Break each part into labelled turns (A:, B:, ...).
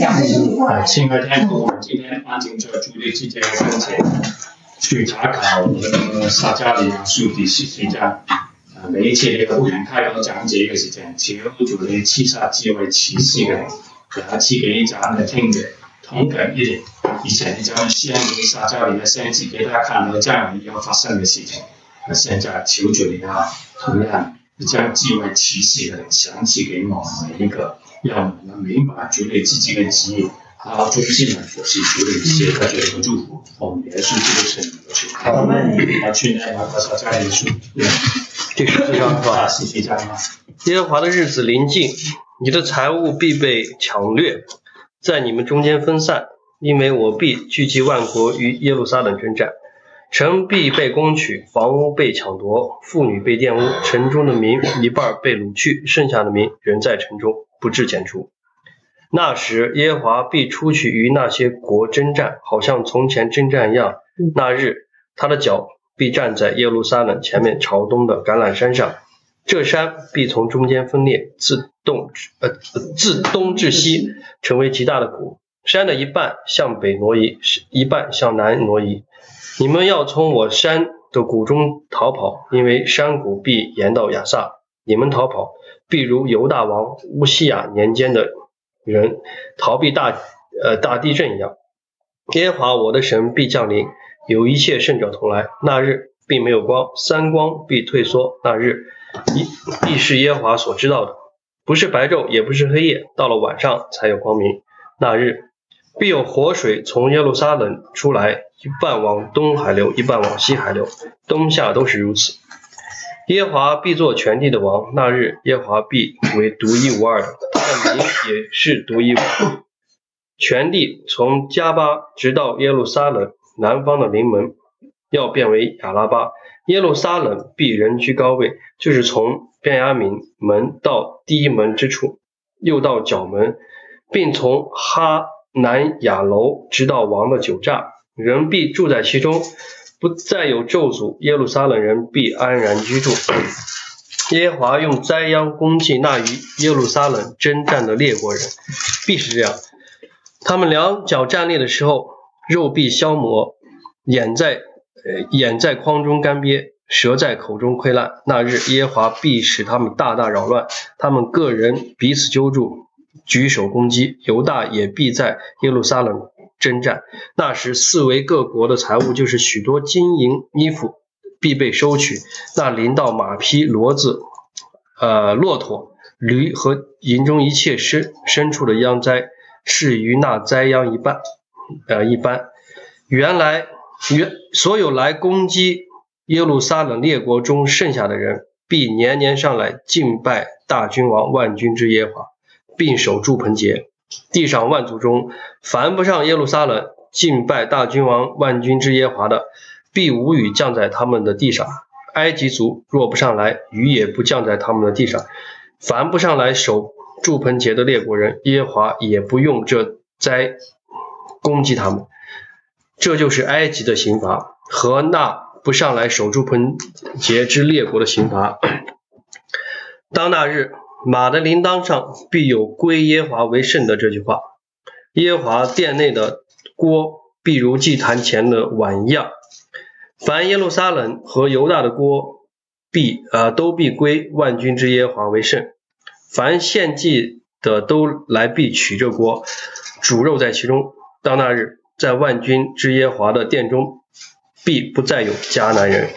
A: 亲爱的听众，我们今天安静在主的之间跟前去查考撒迦利亚书第14章。每一次你會員開講講這個事情，朝住你黐殺智慧啟示嘅，有一次幾章嚟聽嘅，統計一年，以前你就先給撒迦利亞先知給他看到將要發生嘅事情，現在求主你啊，同樣將智慧啟示嘅詳細給我們每一個，讓我們明白主你自己嘅旨意。好，衷心的服侍主的一切，他觉得和祝福，我们耶稣基督圣名的去。阿门。去年我撒迦利亚书
B: 第14章是吧
A: ？14章啊。
B: 耶和华的日子临近，你的财物必被抢掠，在你们中间分散，因为我必聚集万国于耶路撒冷征战，城必被攻取，房屋被抢夺，妇女被玷污，城中的民一半被掳去，剩下的民仍在城中，不致剪除。那时耶和华必出去与那些国征战，好像从前征战一样。那日他的脚必站在耶路撒冷前面朝东的橄榄山上，这山必从中间分裂，自东至西成为极大的谷，山的一半向北挪移，一半向南挪移。你们要从我山的谷中逃跑，因为山谷必延到亚萨。你们逃跑必如犹大王乌西亚年间的人逃避大地震一样。耶和华我的神必降临，有一切圣者同来。那日并没有光，三光必退缩。那日必是耶和华所知道的，不是白昼，也不是黑夜，到了晚上才有光明。那日必有活水从耶路撒冷出来，一半往东海流，一半往西海流，冬夏都是如此。耶和华必做全地的王，那日耶和华必为独一无二的，他的名也是独一无二。全地从加巴直到耶路撒冷南方的临门要变为亚拉巴，耶路撒冷必人居高位，就是从便雅悯门到第一门之处，又到角门，并从哈南亚楼直到王的酒榨，人必住在其中，不再有咒诅，耶路撒冷人必安然居住。耶和华用灾殃攻击那与耶路撒冷征战的列国人，必是这样。他们两脚站立的时候，肉必消磨，眼在眶中干瘪，舌在口中溃烂。那日耶和华必使他们大大扰乱，他们个人彼此揪住，举手攻击。犹大也必在耶路撒冷征战。那时四围各国的财物，就是许多金银衣服，必被收取。那临到马匹、骡子、骆驼、驴和营中一切牲畜的殃灾，是于那灾殃一般。所有来攻击耶路撒冷列国中剩下的人，必年年上来敬拜大君王万军之耶和华，并守住棚节。地上万族中，凡不上耶路撒冷敬拜大君王万军之耶和华的，必无雨降在他们的地上。埃及族若不上来，雨也不降在他们的地上。凡不上来守住棚节的列国人，耶和华也不用这灾攻击他们。这就是埃及的刑罚，和那不上来守住棚节之列国的刑罚。当那日，马的铃铛上必有归耶和华为圣的这句话。耶和华殿内的锅必如祭坛前的碗一样。凡耶路撒冷和犹大的锅都必归万军之耶和华为圣。凡献祭的都来必取这锅，煮肉在其中。到那日，在万军之耶和华的殿中，必不再有迦南人。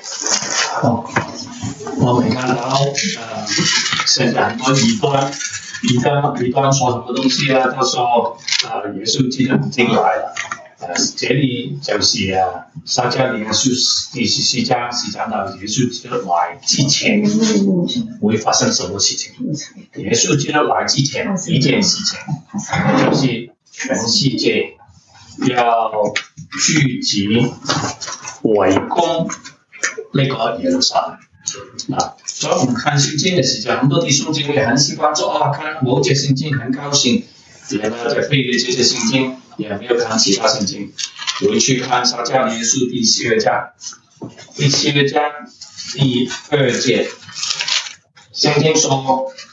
A: 我们看到现在很多异端说什么东西啊？他说耶稣基督已经来了。这里就是撒迦利亚书第14章是讲到耶稣基督来之前会发生什么事情。耶稣基督来之前一件事情，就是全世界要聚集围攻那个耶路撒冷。所以我们看圣经的时候，很多弟兄姐妹很喜欢说看某节圣经很高兴，也呢在背这些圣经，也没有看其他圣经。回去看撒迦利亚书第12章，第12章第2节，圣经说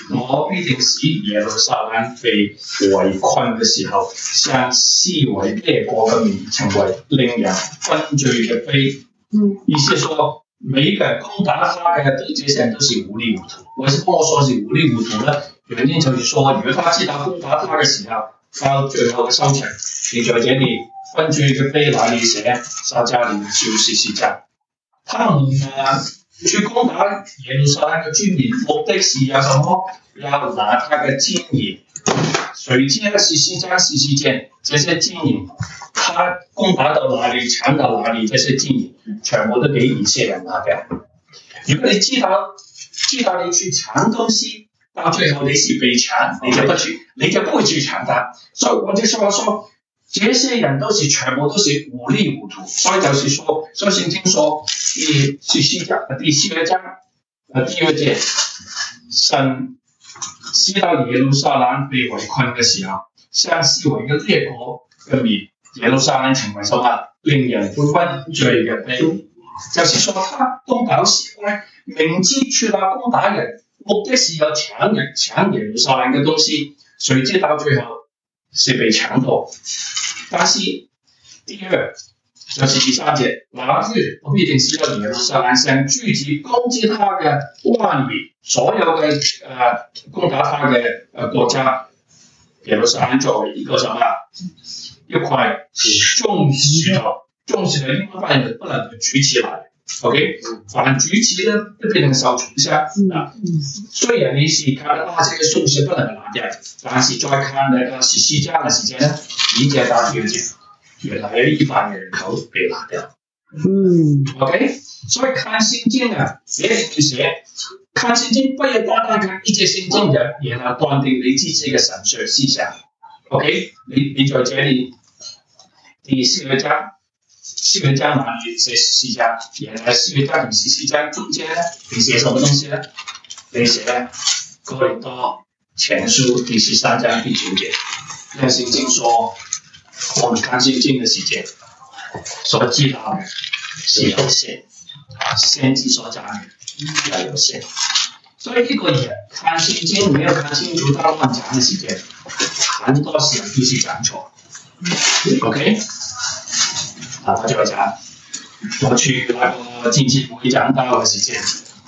A: 我必定使耶路撒冷被圍困嘅時候，像思維列國嘅面，成為令人分罪嘅碑。意思係說，每一個人攻打他嘅這些人都是糊裡糊塗。為什麼我說是糊裡糊塗呢？原因就是說，如果他知道攻打他嘅時候，到最後嘅收場，你在這裡分罪嘅碑那裡寫，撒迦利亞就是西家。他們去攻打耶路撒冷嘅居民，目的是有什麼？要拿他嘅金銀。誰知呢？是西家是西見，這些金銀，他攻打到哪裡，搶到哪裡，這些金銀全部都給以色列人拿嘅。如果你知道你去搶東西，到最後你是被搶，你就不會去搶它。所以我就說，這些人全部都是糊裡糊塗。所以就是說，所以聖經說，第四章第二節，神使到耶路撒冷被圍困嘅時候，像思維嘅列國嘅面，耶路撒冷成為什麼？令人分罪嘅碑。就是說，他東倒西歪，明知處那攻打人，目的是要搶耶路撒冷嘅東西，誰知到最後是被搶到。但是第二就是第三節，那日我必定使到耶路撒冷像聚集攻擊他嘅萬民，所有嘅攻打他嘅國家，耶路撒冷作為一個什麼？一塊重石頭，重石頭應該不能舉起來 ，OK？ 凡舉起的都變成受重傷啊。雖然你是看到這個重石不能拿掉，但是再看那個十四章的時間呢，一節到第二節，原來有100人口被拿掉。OK？ 所以看聖經啊，別人去寫，看聖經不要單單看一節聖經的，然後斷定你自己嘅神學思想。OK？ 你在這裡。第4章哪裡寫14章？原來4章同14章中間呢，你寫什麼東西呢？你寫哥林多前書第13章第9節，因為聖經說，我們看聖經的時間所知道的是有限，先知所講的也有限，所以一個人看聖經沒有看清楚他亂講的時間，很多時候都是講錯。OK？ 我就講，我去那個經濟部會講到的時間，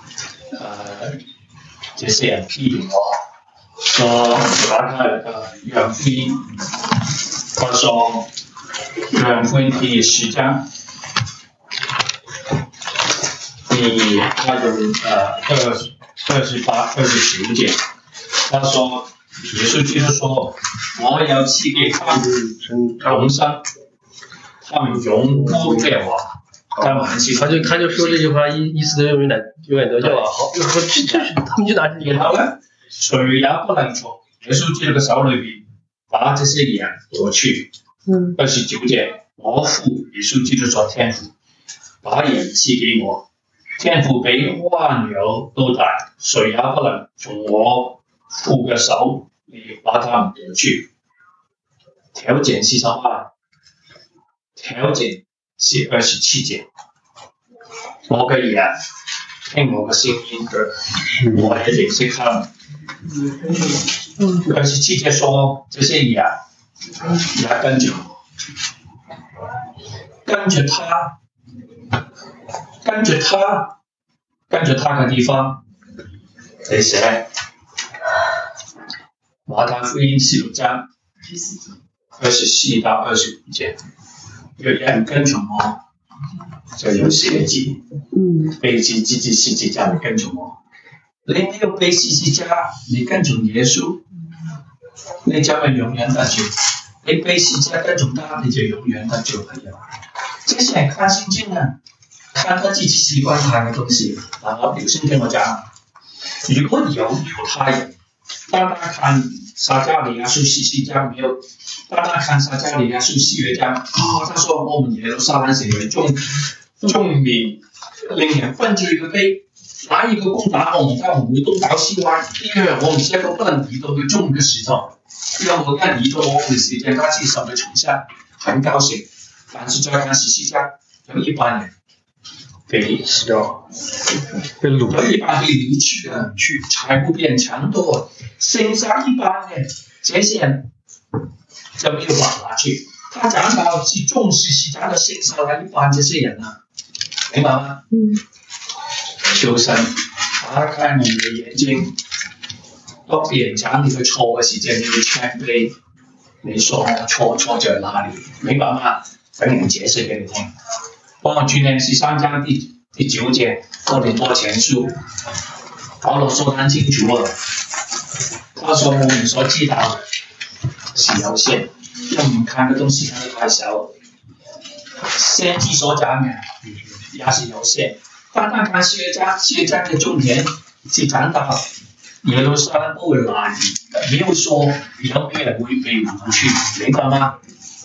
A: 這些人批評我，說那個約翰福音，他說約翰福音第10章，他有28、29節，他說耶穌基督說，我要賜給他們永生。他們永不滅亡，他
B: 就說這句話意思都永遠得救啊！好，就說他們就拿這個。
A: 然後呢，誰也不能從耶穌基督嘅手裏邊把這些人奪去。29節，我父耶穌基督說天父把人賜給我，天父比萬有都大，誰也不能從我父嘅手裏把他們奪去。條件是什麼？條件是27節，我嘅人聽我嘅聲音嘅，我也認識他們。27節說，這些人也跟着我，跟着他嘅地方，你寫馬太福音16章24到25節。有人跟從我，就有寫字，背起自己十字架嚟跟從我。你沒有背十字架，你跟從耶穌，你將會永遠得救。你背十字架跟從他，你就永遠得救了。這些人看聖經啊，看他自己習慣看嘅東西。我表先聽我講，如果有猶太人單單看撒迦利亞書14章，沒有單單看撒迦利亞書4章，他說我們耶路撒冷成為眾民令人分罪嘅碑，哪一個攻打我們，他們會東倒西歪。第二，我們是一個不能移動嘅重嘅石頭，讓我一移動我們嘅時間，他是受嘅重傷，很高興。但是再看14章，有100人被
B: 死掉，被掳
A: 有一半被离去的，财务变强多，剩下一半的这些人就没有办法去。他讲到是重视是讲到剩下来一半这些人啊，明白吗？求神打开你的眼睛，当别人讲你的错嘅時間，你要 check 你說錯在哪裡，明白嗎？等人解釋給你聽。幫我轉念13章第9節，哥林多前書，保羅說得很清楚了，他說我們所知道的是有限，因為我們看的東西看得太小了，先知所講嘅也是有限。單單看7章的重點是講到耶路撒冷不會攔阻，沒有說有沒有人會被擄去，明白嗎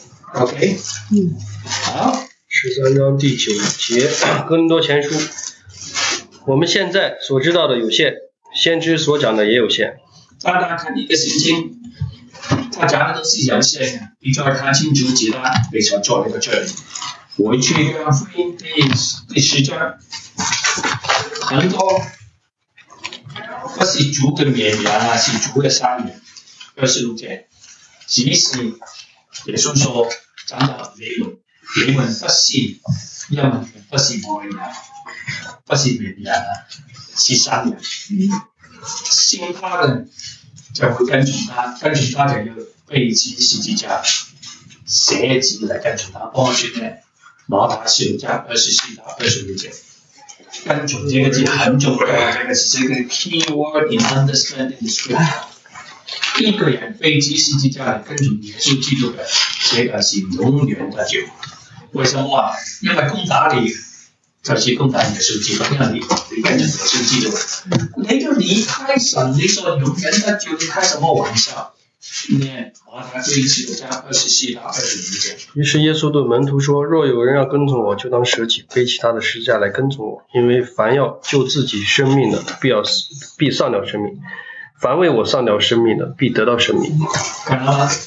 A: ？OK， 好。
B: 13章第9節，哥林多前書，我們現在所知道的有限，先知所講的也有限。
A: 單單看一個聖經，他講的都是有限嘅，你再看清楚其他，你所做呢個這裡。回去約翰福音第10章，很多不是主嘅綿羊啊，是主嘅山羊。26節，只是耶穌說講到你們不信，因為你們不是我的羊，不是綿羊啊，是山羊。信他的就會跟從他，跟從他就要背起十字架，捨己來跟從他。幫我轉呢，馬太10章24到26節。跟從這個字很重要，這個是這個 key word in understanding the scripture。一個人背起十字架來跟從耶穌基督的，這個是永遠的救。為什麼啊？因為攻打你就是攻打耶穌基督，因為你跟從耶穌基督，你就離開神，你說永遠的救，你開什麼玩笑？念馬太福音10章24到25節。
B: 於是耶穌對門徒說：若有人要跟從我，就當捨己，背起他的十字架來跟從我。因為凡要救自己生命的，必喪掉生命；凡為我喪掉生命的，必得到生命。
A: 看到嗎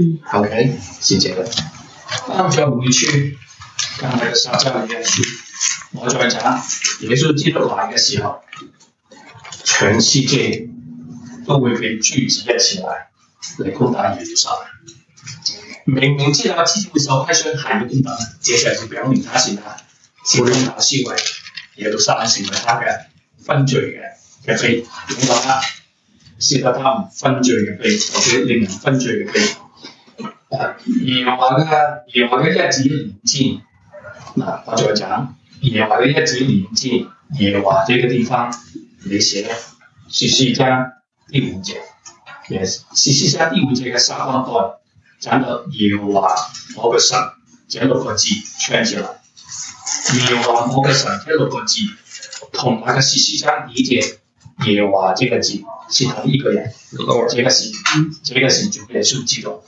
A: ？OK， 是這個。當再回去，剛才嘅撒迦利亞書，我再講耶穌基督來嘅時候，全世界都會被聚集一起來攻打耶路撒冷。明明知道自己會受虧損，還要攻打，這就是表明他是攻打思維，耶路撒冷成為他嘅分罪嘅碑，明白嗎？是得他們分罪嘅碑，或者令人分罪嘅碑。耶和華嘅日子臨近，嗱，我再講耶和華嘅日子臨近，耶和華這個地方你寫14章第5節，14章第5節嘅撒迦利亞講到耶和華我嘅神這6個字串起來，耶和華我嘅神這6個字同那個14章1節耶和華這個字是同一個人，這個是主耶穌基督。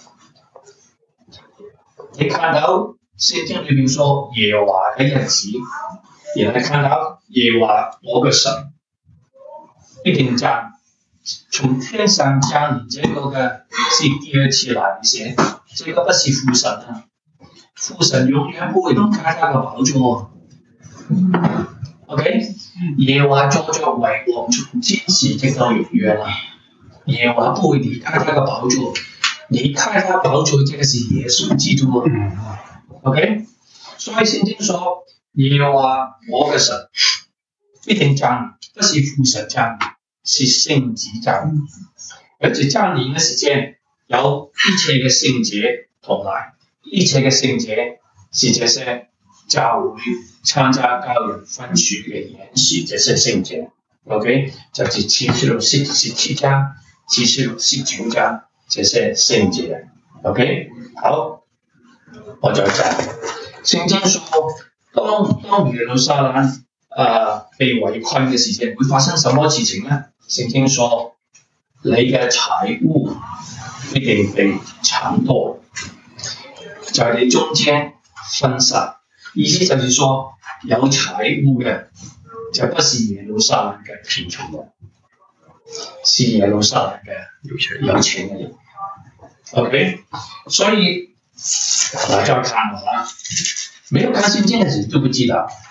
A: 你看到聖經裏面說耶和華嘅日子，然後你看到耶和華我嘅神一定將從天上降臨，這個嘅是第二次來臨，這個不是父神啊，父神永遠不會離開他嘅寶座。OK， 耶和華坐著為王，從天時直到永遠啊！耶和華不會離開他嘅寶座。離開他寶座，這個是耶穌基督啊。OK， 所以聖經說耶和華我嘅神一定降臨，不是父神降臨，是聖子降臨。而且降臨嘅時間有一切嘅聖潔同來，一切嘅聖潔是這些教會參加教人分屬嘅演示，這些聖潔。OK， 就是啟示錄17章、啟示錄19章。這些聖潔 ，OK， 好，我再講。聖經說，當耶路撒冷被圍困嘅時間，會發生什麼事情呢？聖經說，你嘅財物一定被搶奪，在你中間分散。意思就是說，有財物嘅就不是耶路撒冷嘅貧窮人。是耶路撒冷嘅有錢嘅人 ，OK， 所以再看的話，沒有看聖經嘅人都不知道，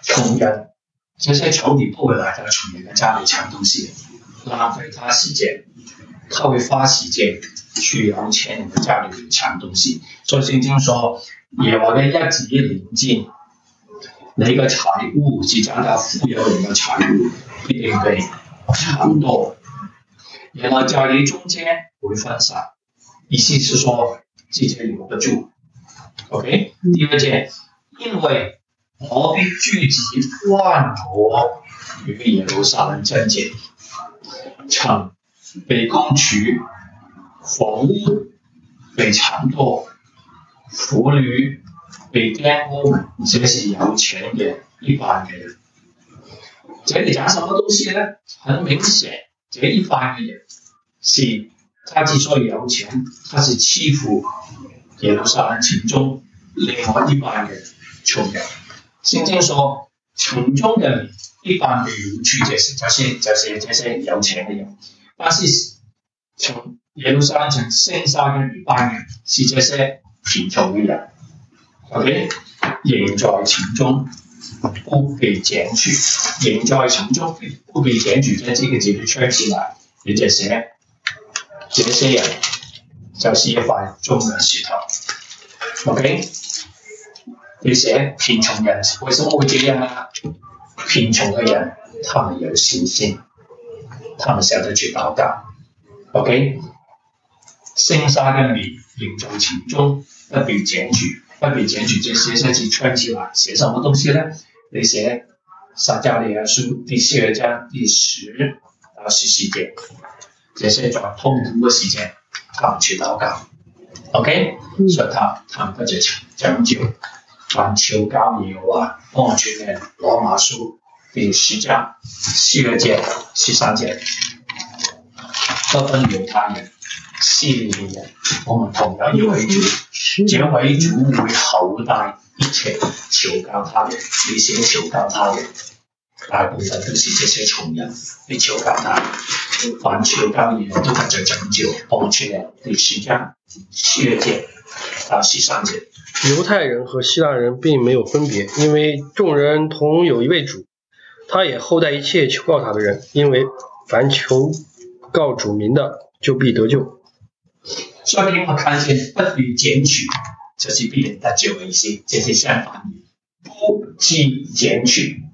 A: 穷人，这些仇敌不会来到穷人的家里抢东西，浪费他时间，他会花时间去有钱人的家里抢东西。所以圣经说，耶和华的日子臨近，你嘅財物是講到富有人嘅財物必定被搶奪，然後在你中間會分散，意思是說自己留不住。OK， 第二件，因為我必聚集萬國於耶路撒冷真境，城被攻取，房屋被搶奪，婦女被玷污，這是有錢的一般人。這裡講什麼東西呢？很明顯，這一般人是他之所以有錢，他是欺負耶路撒冷城中另外一般人窮人。聖經說，城中的人一般被擄去，就是這些有錢的人，但是從耶路撒冷城剩下的一般人是這些貧窮的人。OK， 仍在城中不被剪去，仍在城中不被剪去，這個字就圈起來，也就寫這些人就是一塊重的石頭。OK， 你寫貧窮人為什麼會這樣啊？貧窮的人，他們有信心，他們曉得去禱告。OK， 剩下的你仍在城中不被剪去。不被剪去，這些字圈起來，寫什麼東西呢？你寫撒迦利亞書第12章第10到14節，這些在痛苦的時間，他們去禱告。OK， 所以他們不只拯救，還求告耶和華幫助人。羅馬書第10章12節、13節，不分猶太人、希利尼人，我們同有一位主。這位主會厚待一切求告他人，你寫求告他人，大部分都是這些窮人，你求告他人，凡求告人都得着拯救。幫助人第10章12節到13節。
B: 猶太人和希臘人並沒有分別，因為眾人同有一位主，他也厚待一切求告他的人，因為凡求告主名的，就必得救。
A: 所以我看見不被剪取，就是必定得救的意思，這是相反的。不被剪取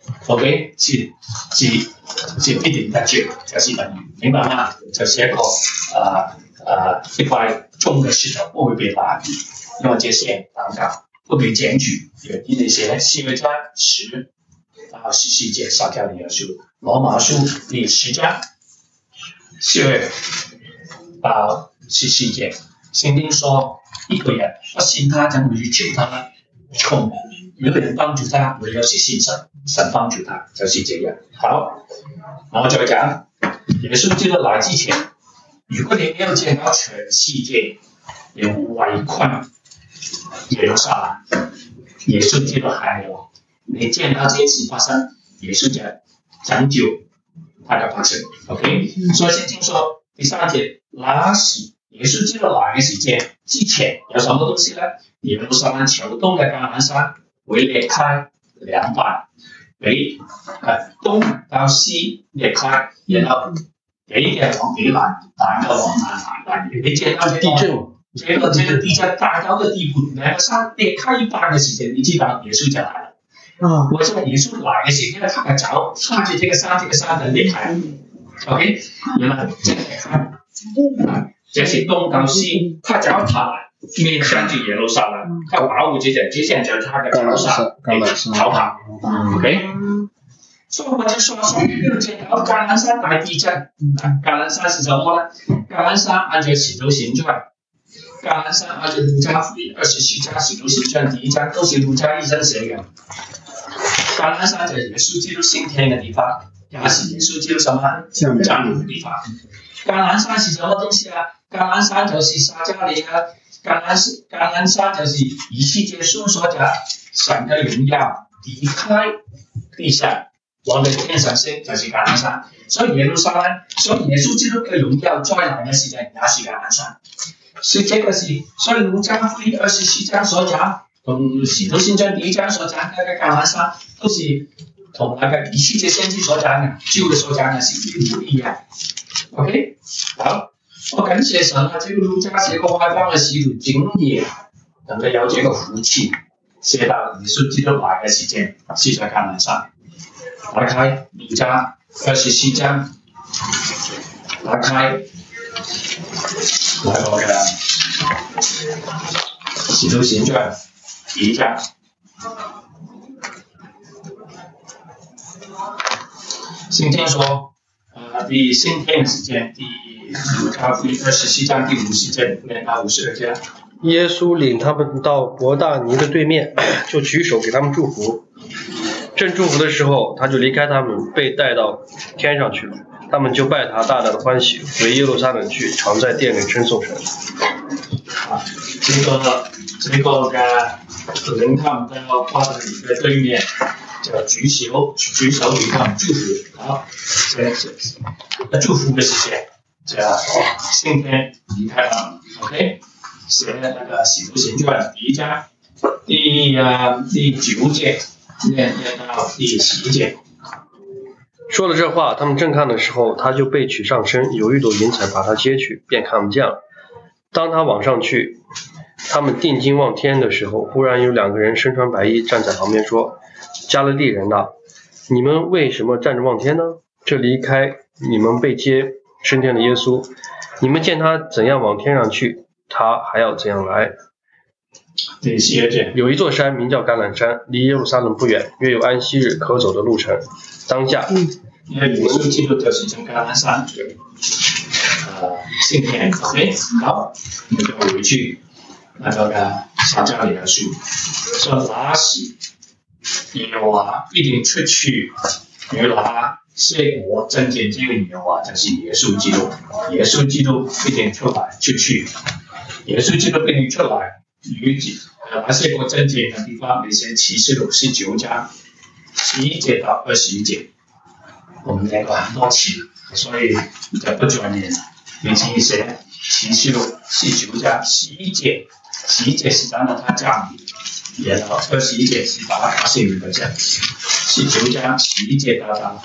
A: ，OK， 是必定得救，就是等於明白嗎？就是一個一塊重的石頭不會被打擊，因為這些禱告不被剪取，原因你寫12章10到14節撒迦利亞書，羅馬書第10章12到14節，聖經說一個人不信他，怎會去求他呢？窮有人幫助他，唯有是信神，神幫助他，就是這樣。好，我再講，耶穌基督來之前，如果你沒有見到全世界人圍困耶路撒冷，耶穌基督還沒有，你見到這事發生，耶穌就拯救他的百姓。OK， 所以聖經說第3節，那時耶穌基督來嘅時間之前有什麼東西呢？耶路撒冷朝東嘅橄欖山會裂開兩半，北東到西裂開，然後北嘅往北來，南嘅往南來。你見到地震，這個地震大到嘅地步，兩個山裂開一半嘅時間，你知道耶穌就來了。我說耶穌來嘅時間，他嘅腳踏住這個山就裂開。OK， 然後這個這是東到西，他腳踏面向住耶路撒冷，他保護這些直線就是他的腳上逃跑。OK， 所以我就說沒有見到橄欖山大地震。橄欖山是什麼呢？橄欖山按照使徒行傳，橄欖山按照路加福音24章使徒行傳第1章都是路加醫生寫嘅。橄欖山就是耶穌基督升天嘅地方，也是耶穌基督什麼降臨嘅地方。橄欖山是什麼東西啊？橄欖山就是撒迦利亞，橄欖山就是以西結書所講神的榮耀離開地上往到天上升，就是橄欖山。所以耶路撒冷，所以耶穌基督嘅榮耀再來嘅時間也是橄欖山。所以這個是，所以路加福音24章所講同使徒行傳第一章所講嘅橄欖山，都是同那個以西結先知所講嘅、舊嘅所講嘅是一模一樣。OK， 好，我感謝神啊！這個路加寫個外邦嘅使徒竟然能夠有這個福氣，寫到耶穌基督來嘅時間是在橄欖山。打開路加24章，打開那個嘅使徒行傳第一章。今天說，第今天的時間，第路加福音24章第50節念到52節。
B: 耶穌領他們到伯大尼的對面，就舉手給他們祝福。正祝福的時候，他就離開他們，被帶到天上去了。他們就拜他，大大的歡喜，回耶路撒冷去，常在殿裏稱頌神。
A: 這個嘅領他們到伯大尼嘅對面，就舉手給他們祝福。好，這祝福嘅時間，就今天離開他們。OK， 寫那個使徒行傳第一章第9節念到第11節。
B: 說了這話，他們正看的時候，他就被取上身，有一朵雲彩把他接去，便看不見了。當他往上去，他們定睛望天的時候，忽然有兩個人身穿白衣站在旁邊說：加利利人哪，你們為什麼站着望天呢？這離開你們被接升天的耶穌，你們見他怎樣往天上去，他還要怎樣來。
A: 第12節，
B: 有一座山名叫橄欖山，離耶路撒冷不遠，約有安息日可走的路程。當下，
A: 因為耶穌基督就是從橄欖山升天 ，OK， 好，我們就回去那個撒迦利亞書，說那時耶和華必定出去與那些國爭戰，這個耶和華就是耶穌基督，耶穌基督必定出去，耶穌基督必定出來與那些國爭戰的地方，你先啟示錄19章11節到21節，我們念過很多次，所以就不再念了。你自己寫啟示錄19章11節，11節是講到他降臨，然後21節是把他聖靈的降臨，19章11節到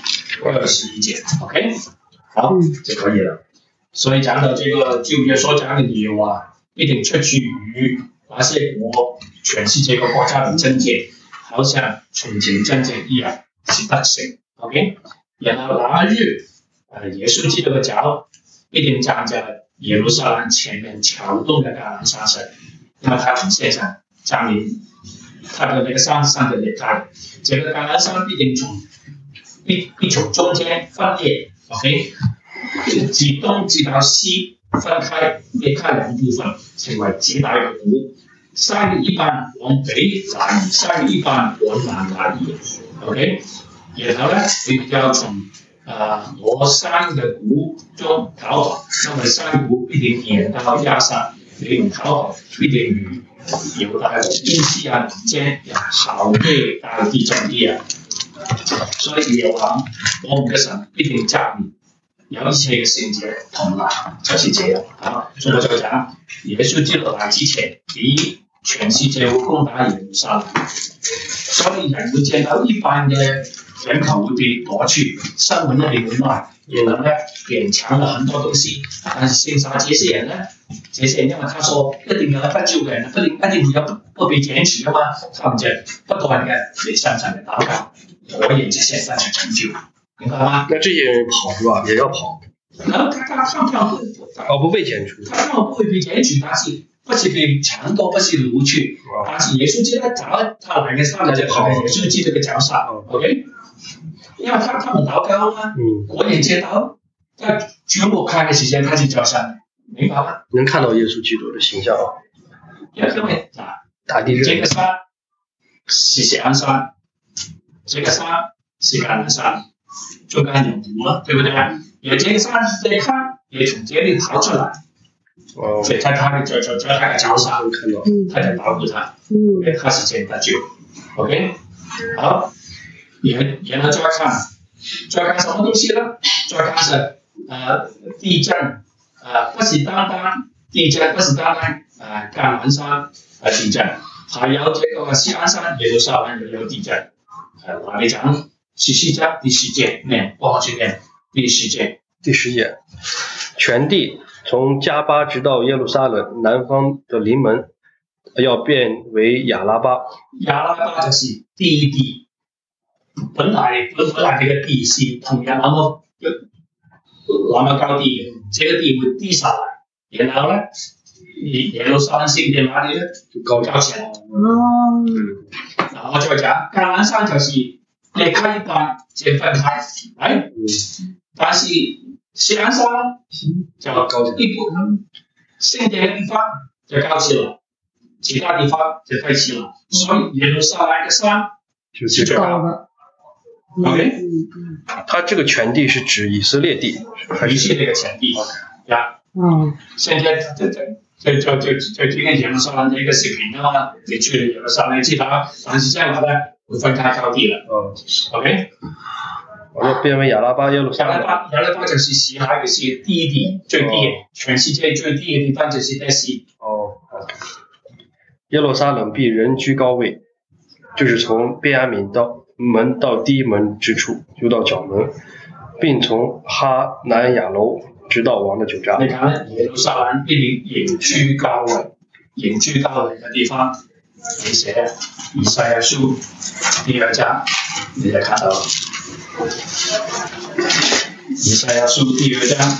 A: 21節 ，OK， 好就可以了。所以講到這個舊約所講的耶和華必定出去與那些國全世界個國家的爭戰，好像從前爭戰一樣，是得勝 ，OK。然後那日，耶穌基督的腳必定站在耶路撒冷前面橋東的橄欖山上，因為他從線上站臨他的那個山上的裂開，這個橄欖山必從中間分裂 ，OK， 自東至到西分開，裂開兩部分，成為極大的湖。山的一半往北來移，山的一半往南來移 ，OK。然後呢，你要從羅山的谷中逃跑，因為山谷必定延到亞山，你唔逃跑必定與猶大的邊西亞之間好對大地爭地啊！所以耶和華我們的神必定降臨，有一切嘅聖者同來，就是這樣。好，所以我就講耶穌基督來之前，第一，全世界會攻打耶路撒冷，所以人會見到一般嘅人口會被奪去，新聞一定會賣，然後呢，別人搶了很多東西，但是剩下這些人呢，這些人因為他說一定有得救嘅人，一定會有不被剪除嘅嘛，他們就不斷嘅嚟向神嚟禱告，我也這些人去成就，明白嗎？
B: 那這些人跑是吧？也要跑。
A: 然後他
B: 不被剪除，
A: 他們不會被剪除，但是不是被搶奪，不是擄去，但是耶穌基督找他來嘅山就跑耶穌基督嘅腳上 ，OK。因為他們禱告嘛，果然見到在舉目看嘅時間，他就腳上，明白嗎？
B: 能看到耶穌基督的形象啊。
A: 因為
B: 大地震，
A: 這個山是錫安山，這個山是橄欖山，中間有湖嘛，對不對？而這個山再看，也從這裏逃出來，在他的腳上，他就保護他，因為他是真得救 ，OK， 好。然後再看什麼東西呢？再看是地震，不是單單地震，不是單單橄欖山地震， 还有这个西安山耶路撒冷也有地震。哪里讲？14章第10节念，帮我去念第10节。
B: 第10节，全地从加巴直到耶路撒冷南方的临门，要变为亚拉巴。
A: 亚拉巴就是第一地，本来这个地是同样那么高地的，这个地会低下来，然后呢，耶路撒冷圣殿哪里呢就高起来。然后再讲橄榄山就是裂开一半，再分开，哎，但是西安山就一部分圣殿的地方就高起了，其他地方就废弃了，所以耶路撒冷的山是最高的。OK，
B: 它这个全地是指以色列地，
A: 还是那个全地？呀，现在这个耶路撒冷的一个视频的话，你去了耶路撒冷知道，但是现在呢会分开高地了。OK，
B: 我要变为亚拉巴耶路撒冷。
A: 亚拉巴就是西海的是第一地，最低的，全世界最低的地方就是在西。
B: 耶路撒冷必人居高位，就是从便雅悯门到第一门之处，就到角门，并从哈南亚楼直到王的酒闸。
A: 你看耶路撒冷必隐居高位，隐居高位的地方，你写以赛亚书第2章，你就看到了。以赛亚书第2章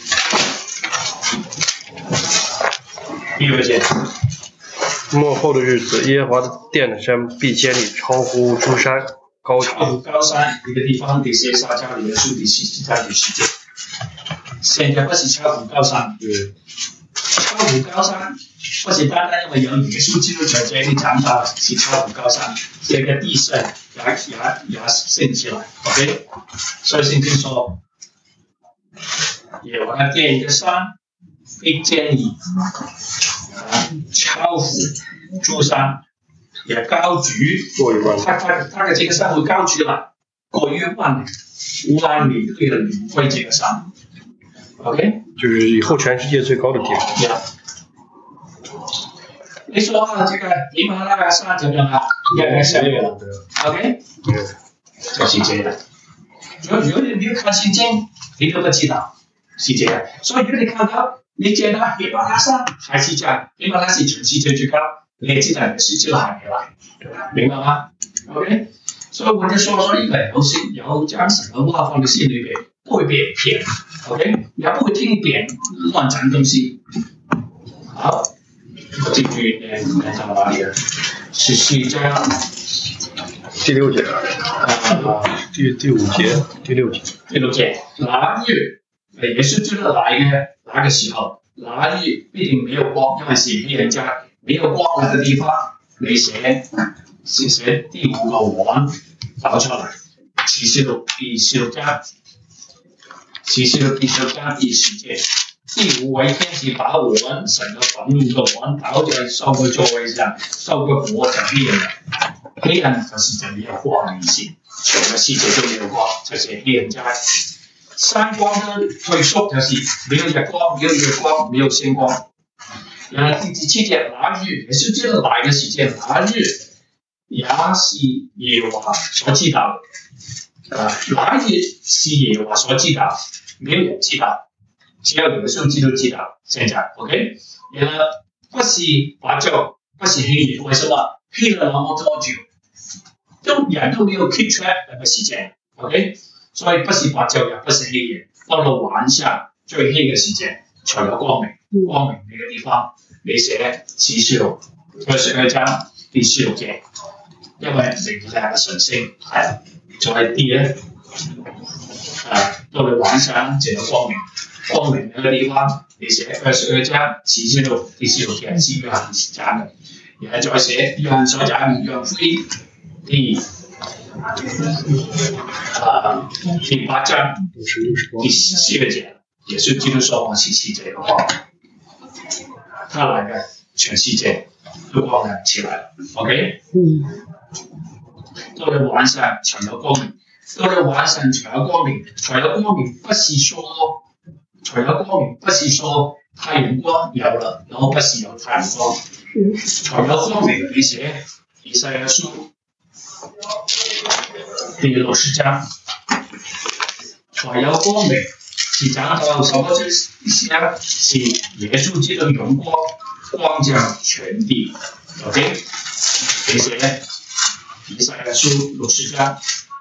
A: 第2节。
B: 末后的日子，耶和华的殿的山必建立超乎诸山高
A: 山一个地方，第4撒迦利亚书第17章第10节。现在不是超乎高山，超乎高山不是单单因为有耶稣基督在这里讲到是超乎高山，这个地势也升起来 ，OK？ 所以圣经说，耶和华殿的山必建立。超乎诸山，也高举他的这个山会高举了，过于万里对了领会这个山 ，OK？
B: 就是以后全世界最高的地方。
A: 你说这个喜马拉雅山怎么样啊？越来越小了 ，OK？ 就是这样。如果你没有看圣经，你都不知道是这样。所以如果你看到。你见到喜马拉雅山还是讲喜马拉雅是全世界最高，你也知道你是这个还没来，明白吗 ？OK， 所以我就说一个有讲什么话放在心里面，不会被骗 ，OK， 也不会听别人乱讲东西。好，我继续念到哪里了？14章
B: 第6节，第5节，第6节，
A: 那日也是知道哪个时候，哪里必定没有光，因为是黑人家没有光的地方，你写第5个王导出来，启示录第16章，启示录第16章第10节，第5位天使把我们神的愤怒的王倒在受的座位上，受的火就黑暗了，黑暗就是这没有光的意思，全个世界都没有光，就是黑人家。山光的退缩就是没有日光，没有月光，没有星光。然后第7节，那日也是知道哪个时间，那日也是耶和华所知道的。那日是耶和华所知道，没有人知道，只有耶稣基督知道。现在 ，OK？ 然后不是白昼，不是黑夜，为什么？黑了那么多久，人都没有 keep track 那个时间 ，OK？所以不是白晝，也不是黑夜，到了晚上最黑嘅時間，才有光明。光明呢個地方，你寫啟示錄22章第16節，因為明亮嘅晨星係在地咧，到了晚上就有光明。光明呢個地方，你寫22章啟示錄第16節是約翰講嘅，然後再寫約翰所講嘅約翰福音第8章第12節，耶穌基督說我是世界的光，他來嘅全世界都光亮起來了。OK， 到了晚上才有光明，到了晚上才有光明，才有光明不是說才有光明不是說太陽光有了，然後不是有太陽光， 才有光明。你写以赛亚书第60章，才有光明是讲到什么意思呢？是耶稣基督荣光光照全地。OK， 你写以赛亚书60章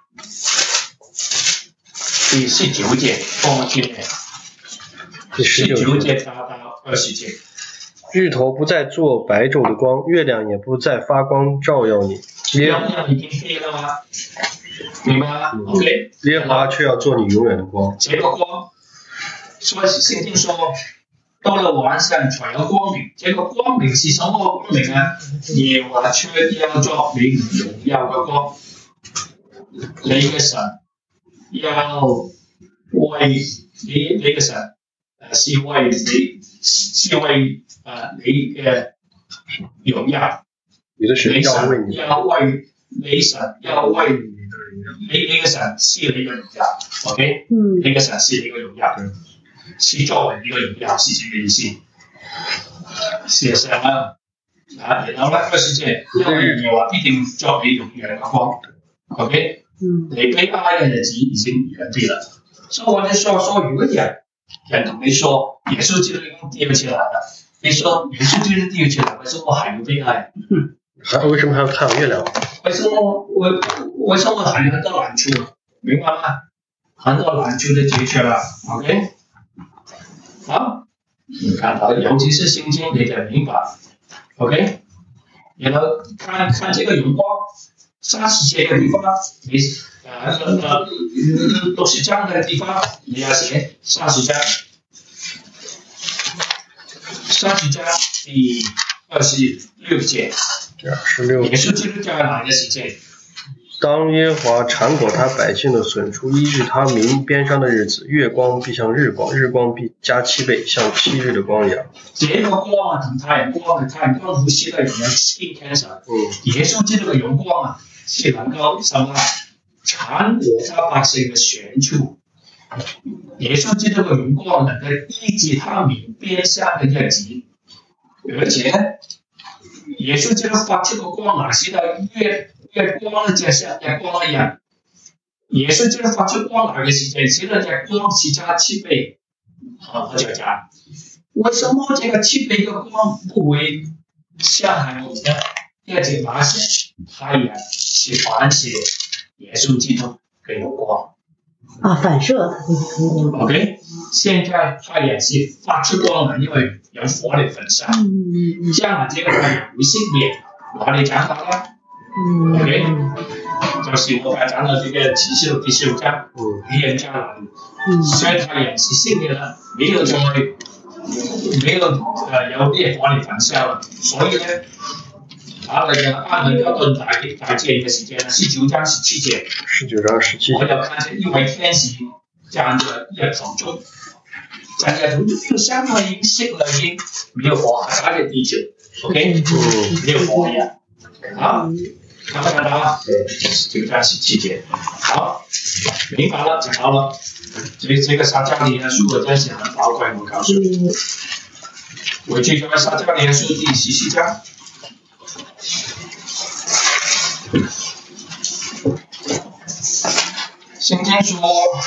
A: 第19节，光天
B: 第
A: 19节到20节。
B: 日头不再做白昼的光，月亮也不再发光照耀你。
A: 月亮已经黑了吗？明白吗 ？OK。
B: 耶和华却要做你永远的光。
A: 这个光，所以圣经说，到了晚上才有光明。这个光明是什么光明啊？耶和华却要做你荣耀的光。你嘅神要為你嘅神是為你嘅榮耀。
B: 你的神要為你，
A: 要為你神要為你嘅神是你嘅榮耀 ，OK？ 你嘅神是你嘅榮耀，是作為你嘅榮耀，是這個意思。事實上啊，然後咧20節，因為耶和華必定作你榮耀嘅光 ，OK？ 你悲哀嘅日子已經遠啲了，所以我就說有一點人同你說耶穌基督已經跌起來了，你說耶穌基督跌起來，為什麼還有悲哀？
B: 為什麼還要太陽月亮？
A: 為什麼還有很多難處？明白嗎？很多難處的解決了 ，OK？ 好，你看到，尤其是聖經你得明白 ，OK？ 然後看這個榮光，30節嘅地方，你60章嘅地方，你要寫30章第26節。
B: 26
A: 耶穌基督在哪個時間？
B: 當耶和華纏裹他百姓的損處，醫治他民邊上的日子，月光必像日光，日光必加7倍，像7日的光一樣。
A: 這個光啊，同太陽光呼吸的人有 skin cancer。耶穌基督嘅榮光啊，是能夠什麼纏裹他百姓嘅損處。耶穌基督嘅榮光能夠醫治他民邊上嘅日子，而且耶穌基督發出個光啊，使到月光呢，就像日光一樣。耶穌基督發出光來嘅時間，使到日光是加7倍。我就講，為什麼這個7倍嘅光不會像太陽一樣？因為這發現太陽是反射耶穌基督嘅陽光。
C: 啊，反射。
A: OK， 現在太陽是發出光來，因為有火力焚燒。將來這個太陽會熄滅，我哋講到啦。OK， 就是我剛才講到這個啟示錄第15章，黑暗將來，所以太陽是熄滅了，沒有有烈火嚟焚燒了，所以呢，他那個阿倫要盾大劍嘅時間19章17節
B: ，19章17節，
A: 我就看見一位天使站在日頭中，站在頭就相當於熄了已經沒有火，打在地球 ，OK， 沒有火一樣，好。看不看到啊？19章17節，好，明白了，講好了。這個撒迦利亞書我真是很寶貴，我告訴你。回去就撒迦利亞書第14章。聖經說，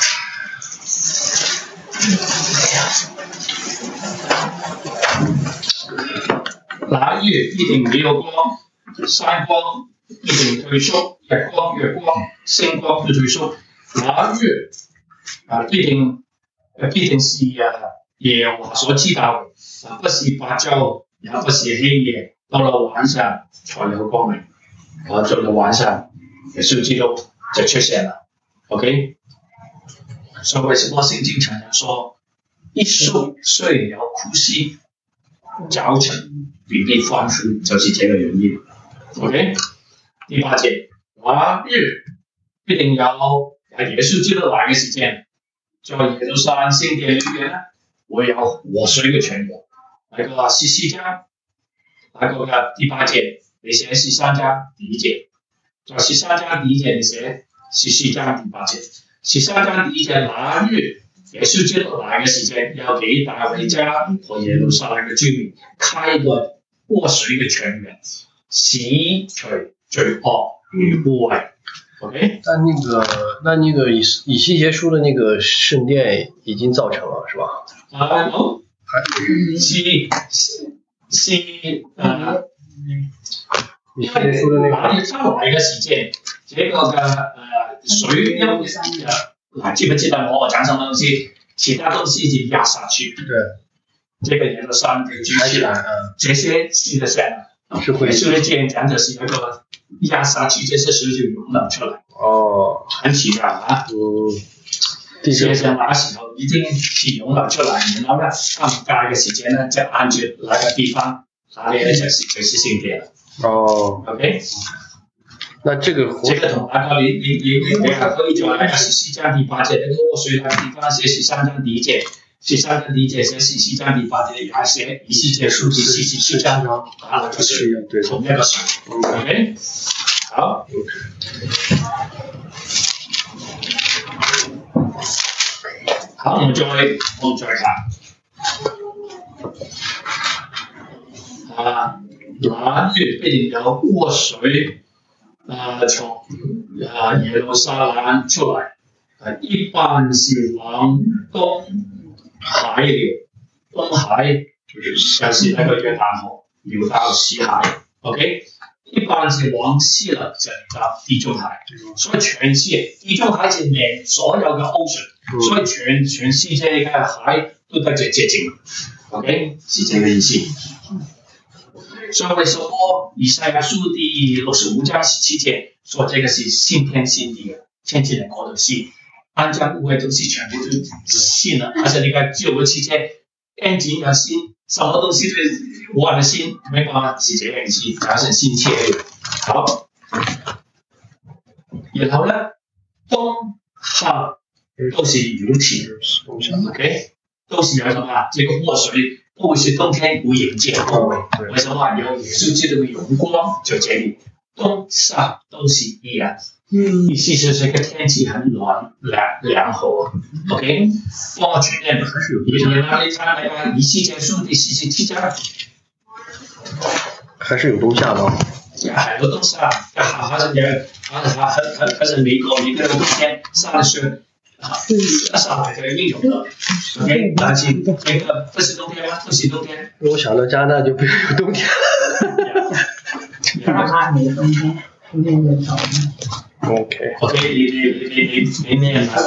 A: 那月必定沒有光，山光必定退縮，日光、月光、星光都退縮。那月必定是耶和華所知道的，不是白晝，也不是黑夜，到了晚上才有光明。到了晚上，耶穌基督就出現了。OK， 所以為什麼聖經常常說，一宿雖有哭泣，早晨必定歡呼，就是這個原因。OK。第8節，那日必定有耶穌基督來嘅時間，在耶路撒冷聖殿裏邊呢，會有活水嘅泉源。那個14章，那個嘅第8節，你寫13章第1節，在13章第1節你寫14章第8節。13章第1節，那日耶穌基督來嘅時間，要給大衛家和耶路撒冷嘅居民開一個祸水嘅泉源，洗除罪惡與污穢。OK，
B: 那个以西结书的那个圣殿已经造成了，是吧？
A: 好，因為拿你出嚟嘅時間，這個嘅水記不記得我講什麼東西？其他東西就壓下去。對，這個耶路撒冷舉起來，這些是的山，是會說的經講的是一個壓下去，這些水就湧了出來。哦，很奇妙啊。先生那時候已經湧了出來，然後呢，他們蓋嘅時間呢，就按住那個地方，那裡呢就是聖殿了。哦 ，OK，
B: 那這個
A: 同那個你還可以做那個14章第8節那個禍水那個地方寫13章第1節，13章第1節寫14章第8節，還寫以西結書第47章，啊，就是同一個水 ，OK， 好，好，我們再看，南越必有禍水，從耶路撒冷出來，一般是往東海流，東海就是那個約旦河流到西海 ，OK， 一般是往西了就到地中海，所以全世界地中海是連所有嘅ocean，所以全世界嘅海都得最接近 ，OK， 是這個意思。所以為什麼以賽亞書第65章17節說這個是新天新地的天氣的國度是按照污穢東西全部都新了，而且你看舊嘅期間 engine 要新，什麼東西都換了新，沒辦法是這樣子，加上新切好，然後呢東夏都是有體 ，OK， 都是有什麼？這個禍水。都會是冬天會迎接各位，為什麼有耶穌基督的榮光在這裡？東西都是一樣，意思就是個天氣很良好 ，OK？ 幫我轉念，你哪裡看那個以西結書第47章？
B: 還是有冬夏嗎？
A: 還有冬夏，還是美國一個冬天下的雪。上海的英雄的 ，OK， 垃圾，这个不是冬天吗？不是冬天。
B: 我想到加拿大就不有冬天。
C: 加拿大没冬天，冬天就早。
A: OK， 你念那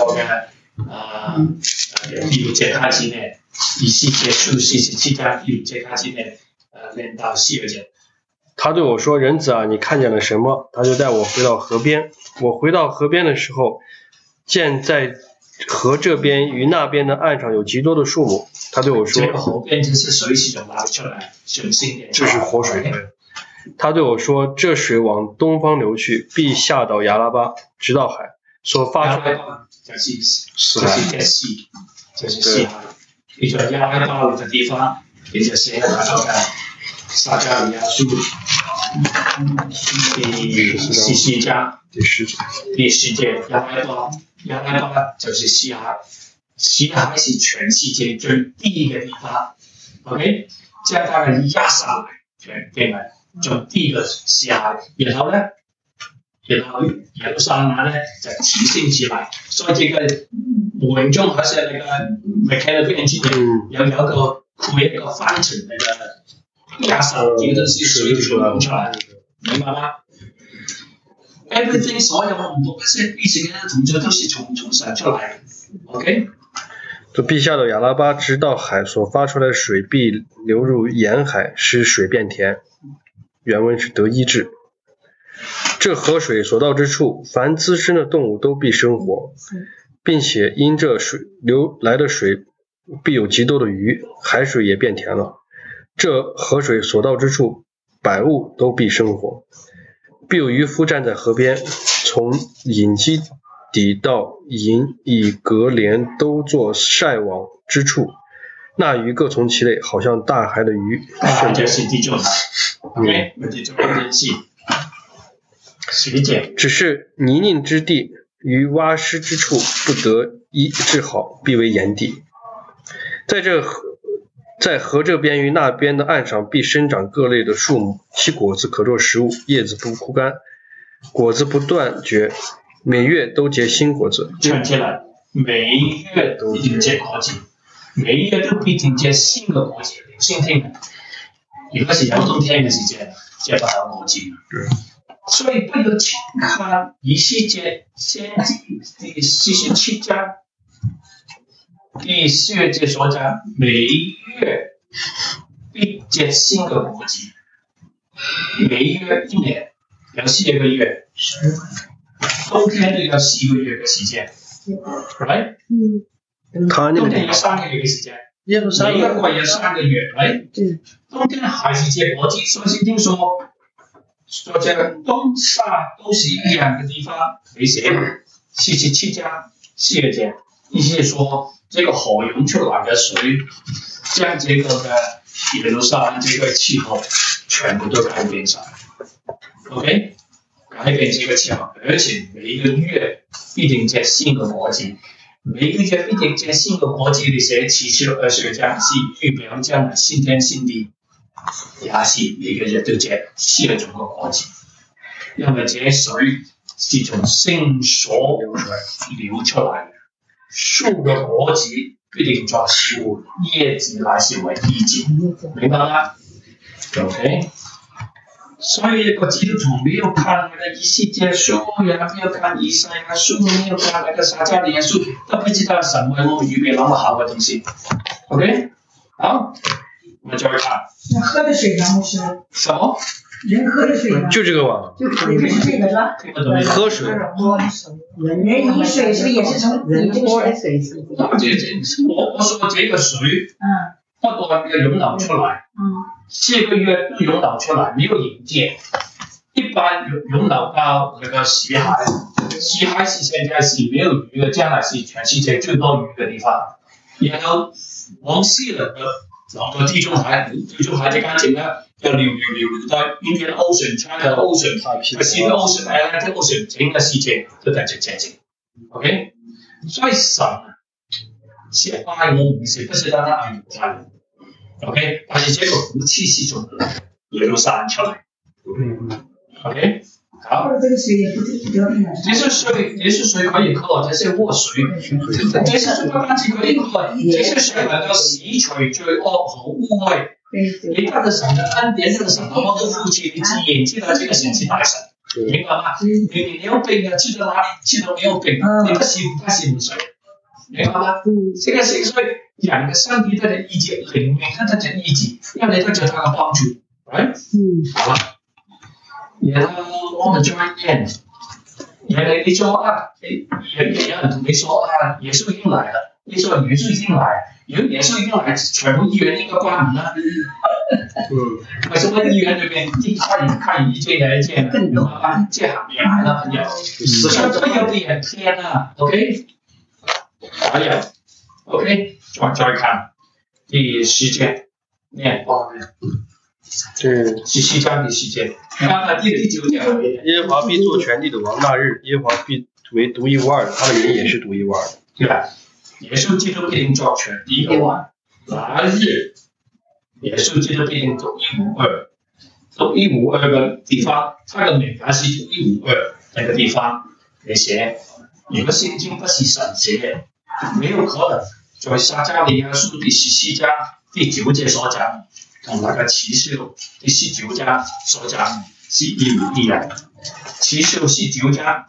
A: 個第六節開始念，以西結書47章第六節開始念，念到12節。
B: 他對我說：“人子啊，你看見了什麼？”他就帶我回到河邊。我回到河邊的時候，見在河這邊與那邊的岸上有極多的樹木。他對我說：“
A: 這個河邊就是水是從哪裡出來？水性點。”
B: 這是活水。他對我說：“這水往東方流去，必下到亞拉巴，直到海。所發出來
A: 就是西海。你在亞拉巴的地方，你就寫那個撒迦利亞書第14章第10節，亞拉巴就是西海，西海是全世界最低嘅地方。OK， 將它嘅壓下來，全變為最低嘅西海，然後耶路撒冷呢就提升起來，所以這個門中好似那個 mechanical engineer 有一個開一個翻層那個壓下來，這個東西水就湧出來，明白嗎 ？Everything 所有唔同嘅意思嘅同學都是從神出來的 ，OK？
B: 就必下到亞拉巴，直到海，所發出來的水必流入沿海，使水變甜。原文是得醫治。這河水所到之處，凡滋生的動物都必生活，並且因這水流來的水必有極多的魚，海水也變甜了。這河水所到之處，百物都必生活。必有漁夫站在河邊，從隱基底到隱以革連都做曬網之處，那魚各從其類，好像大海的魚。
A: 大海是地中海 ，OK， 地中海天氣。
B: 只是泥濘之地與窪濕之處不得醫治好，必為鹽地。在這在河这边与那边的岸上必生长各类的树木，其果子可做食物，叶子不枯干，果子不断绝，每月都结新果子。
A: 串起来，每月都必定结果子，每月都必定结新的果子。先聽，如果是有冬天嘅時節，即係不有果子。所以不要輕看以西結先知第47章第4節所講，每月必結新的果子，每月一年有4個月，冬天都有4個月嘅時間 ，right？ 冬天有3個月嘅時間。每一個月有3個月，right？ 冬天還是結果子，所以聖經說，說這個冬夏都是一樣的地方，你寫47章4節，意思是說，這個河湧出來的水，將這個的耶路撒冷這個氣候全部都改變晒 ，OK？ 改變這個氣候，而且每一個月必定結新的果子。每個月必定結新的果子，你寫70-20章是預表將來新天新地，也是每個月都結4種的果子，因為這水是從聖所流出來的，樹的果子必定作食物，葉子乃是為醫治，明白嗎 ？OK。所以一個基督徒沒有看那個以西結書，也沒有看以賽亞書，沒有看那個撒迦利亞書，都不知道神為我們預備那麼好的東西。OK， 好，我們再看。
C: 喝的水呢？是
A: 什麼？
C: 人喝的水呢？
B: 就這個吧。
C: 就是這個了。
B: 喝水。
C: 人飲水是不是也是從人喝的水？
A: 我說這個水，不斷嘅湧流出來。4個月都湧流出來，沒有引薦，一般湧流到那個死海，死海是現在是沒有魚的，將來是全世界最多魚的地方。然後往西人的流到地中海，地中海最乾淨啦，又流到 Indian Ocean、China Ocean、Pacific Ocean、Atlantic Ocean， 整個世界都乾淨。OK， 所以神是愛我們，是不是單單愛猶太人？ OK， 但是這個福氣是從耶路撒冷出來。OK， 好。
C: 這個水也不是比較硬。
A: 這些水可以喝，這些活水，這些水不單止可以喝，這些水能夠洗除罪惡和污穢。你帶着神的恩典，帶着神的愛的福氣，你自然知道這個神是大神，明白嗎？你有病啊，去到哪裡知道沒有病，你不是唔水，明白嗎？這個是所以。人的身體得着醫治，靈命得着醫治，因為你得着他的幫助 ，right？ 好了，然後我們再念，人你說啊，有人同你說啊，耶穌已經來了，你說耶穌已經來，如果耶穌已經來，全部醫院應該關門啦。為什麼醫院裏面一看一件又一件，明白嗎？這行業來了，朋友，所以有啲人騙啊 ，OK？ 還有 ，OK？ 再看第10節，念17章第10節，看第9節。
B: 耶和華必做全地的王，那日耶和華必為獨一無二的，他的名也是獨一無二的。
A: 對吧？耶穌基督必定做全地的王，那日耶穌基督必定獨一無二，獨一無二的地方，他的名還是獨一無二那個地方。你寫，如果聖經不是神寫，沒有可能。在撒迦利亞書第17章第9節所講，同那個啟示錄第19章所講是一模一樣。啟示錄19章，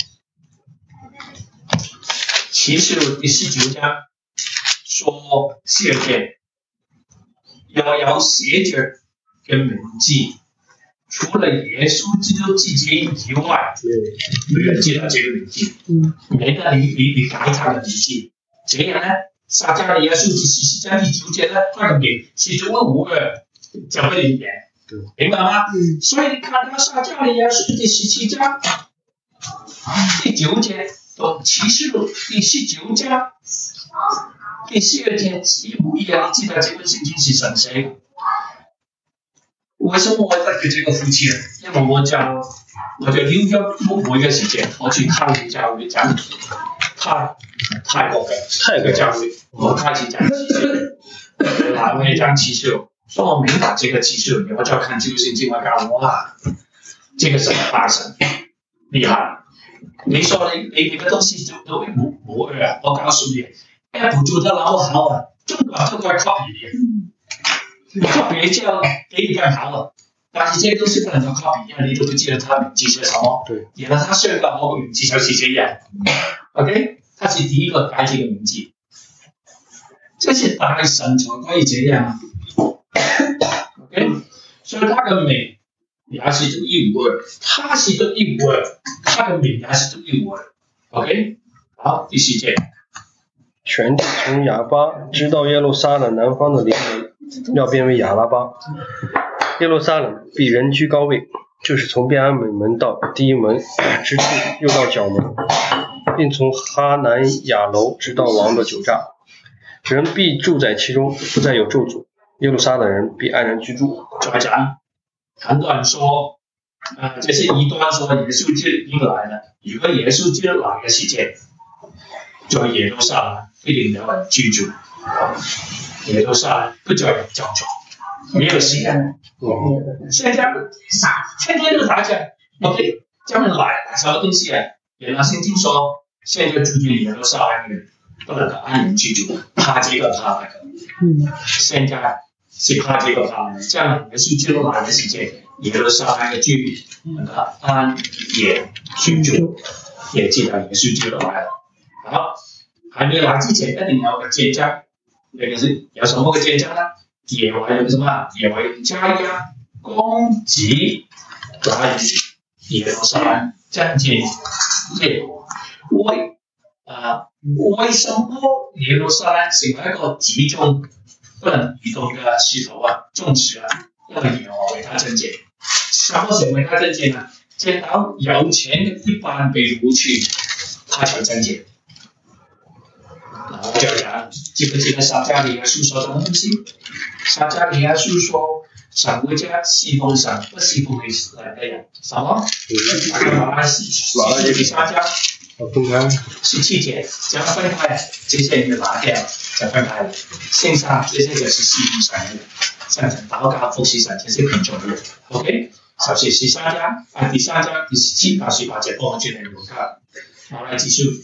A: 啟示錄第19章說4節，要有寫着嘅名字，除了耶穌基督自己以外，沒人知道這個名字，免得你改他的名字，這樣呢？撒迦利亞書第17章第9節呢，他的名是獨一無二，就會連連，明白嗎？所以你看到撒迦利亞書第17章第9節同啟示錄第19章第12節一模一樣，你知道這本聖經是神寫的。為什麼我得到這個福氣呢？因為我在紐約牧會嘅時間，我去泰國教會講泰國嘅教會，我開始講。 哪位张技术？说我明白这个技术，你们就看技术性进来讲哇，这个是大神，厉害。你说你个东西都会不二啊？我告诉你 ，Apple 做得那么好啊，中国都快 copy 你 ，copy 就要给你更好了。但是这些东西不能够 copy， 因为你都不记得它名字是什么。
B: 对。
A: 原来他设个某个名字就是这样 ，OK， 他是第一个改这个名字。这些大神才可以这样 ，OK， 所以他的美也是独一无二，他是独一无二，他的美也是独一无二 ，OK， 好，第四节，
B: 全体从亚巴直到耶路撒冷南方的邻门，要变为亚拉巴。耶路撒冷必人居高位，就是从便安美门到第一门之处，又到角门，并从哈南亚楼直到王的酒榨。人必住在其中，不再有咒诅。耶路撒冷人必安然居住。
A: 再讲，很多人说，这是异端说耶稣基督已經來了。如果耶穌基督來嘅時間，在耶路撒冷必定有人居住。耶路撒冷不再有咒詛，沒有死人。現在都打架 ，OK， 他們來什麼東西啊？原來聖經說，現在住進耶路撒冷嘅人不能夠安然居住，怕這個怕那個。現在是怕這個怕，將耶穌基督來嘅時間，耶路撒冷嘅居民能夠安然居住，也知道耶穌基督來了。好，還沒來之前一定有個見證，那個是有什麼個見證呢？也為有什麼？也為加壓攻擊來耶路撒冷戰爭耶和為什麼耶路撒冷成為一個集中不能移動的石頭啊、重石啊？因為耶和為他爭戰。什麼時候為他爭戰啊？見到有錢的一般被擄去，他才爭戰。我就講，記不記得撒迦利亞書說什麼東西？撒迦利亞書說，神會將侍奉神不侍奉你的人，什麼？馬拉基撒迦。
B: 分開
A: 17節，將分開，這些人就拿掉，就分開了。剩下這些就是侍奉神的人，向神禱告服侍神，這些品種的人。OK， 就是第三章第17到18節，我們就能有看。馬拉基書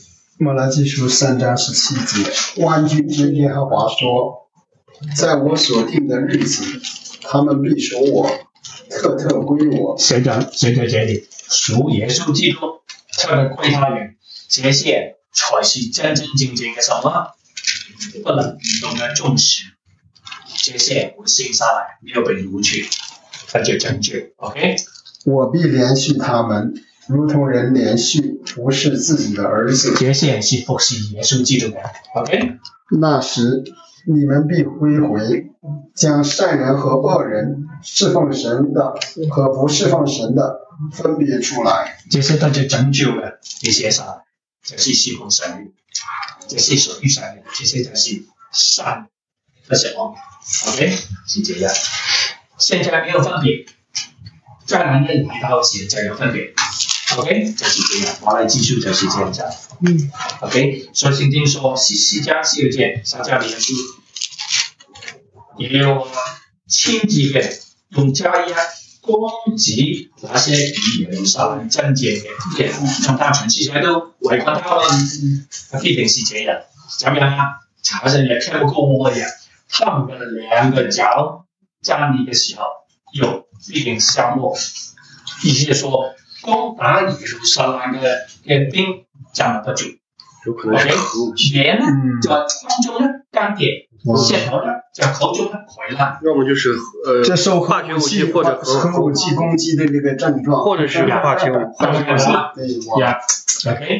D: 3章17節，萬軍之耶和華說：在我所定的日子，他們必屬我，特歸我。
A: 誰在這裡？屬耶穌基督，特歸他人。這些才是真真正正嘅什麼？不能移動嘅重石，這些會剩下來，沒有被擄去，它就拯救。OK，
D: 我必連續他們，如同人連續服侍自己的兒子。
A: 這些人是服侍耶穌基督嘅。OK，
D: 那時你們必歸回，將善人和惡人、侍奉神的和不侍奉神的分別出來。
A: 這些都是拯救嘅，你寫上來。這是侍奉神，這是屬於神的，這些就是善的什麼 ？OK， 是這樣。現在沒有分別，將來一來到時就有分別。OK， 就是這樣。馬拉基書就是這樣講。OK， 所以聖經說4章12節，撒迦利亞書，耶和華親自嘅用加壓攻擊那些與耶路撒冷爭戰嘅人，從他全世界都圍困他們，必定是這人。怎樣啊？查聖也看不過我的人，他們的兩個腳站立嘅時候，有必定消沒。意思是說，攻打耶路撒冷嘅兵站不住。
B: 有可能是核武器。
A: 人呢，在空中呢鋼鐵，石頭呢在口中呢毀爛。
B: 要麼就是
D: 這受
B: 化學武器或者
D: 核武器攻擊的那個症狀，
B: 或者是化學武器。
A: OK，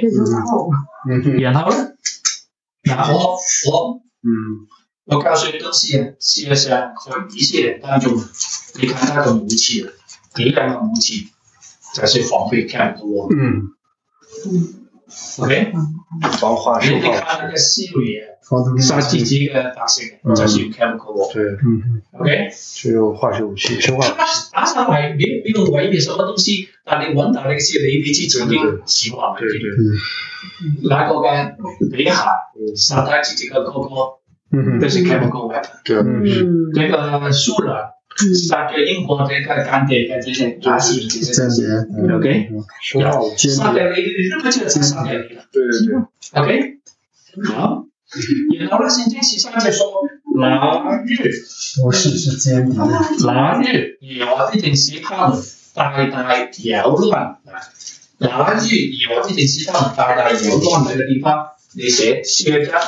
A: 然後我告訴你東西啊，事實上喺以色列當中，你看他的武器啊，敵人的武器就是防備看不過。OK，
B: 防化學。
A: 你看那個西裡殺自己嘅百姓，就是看不過。
B: 對。
A: OK，
B: 就用化學武器、生化武器。
A: 打上來，沒有毀滅什麼東西，但你揾到那些你自己曾經喜歡嘅。那個嘅女孩殺他自己嘅哥哥， 都是 chemical weapon。
B: 对，
A: 这个苏人杀掉英国这个间谍的这些拿西这些东西，OK， 杀掉你，日本就杀掉你了。
B: 对对对
A: OK， 好，然后呢，圣经13节说，那日
D: 不是间谍，
A: 那日耶和华必定使他们大大擾亂。那日耶和華必定使他們大大擾亂那個地方，你寫薛家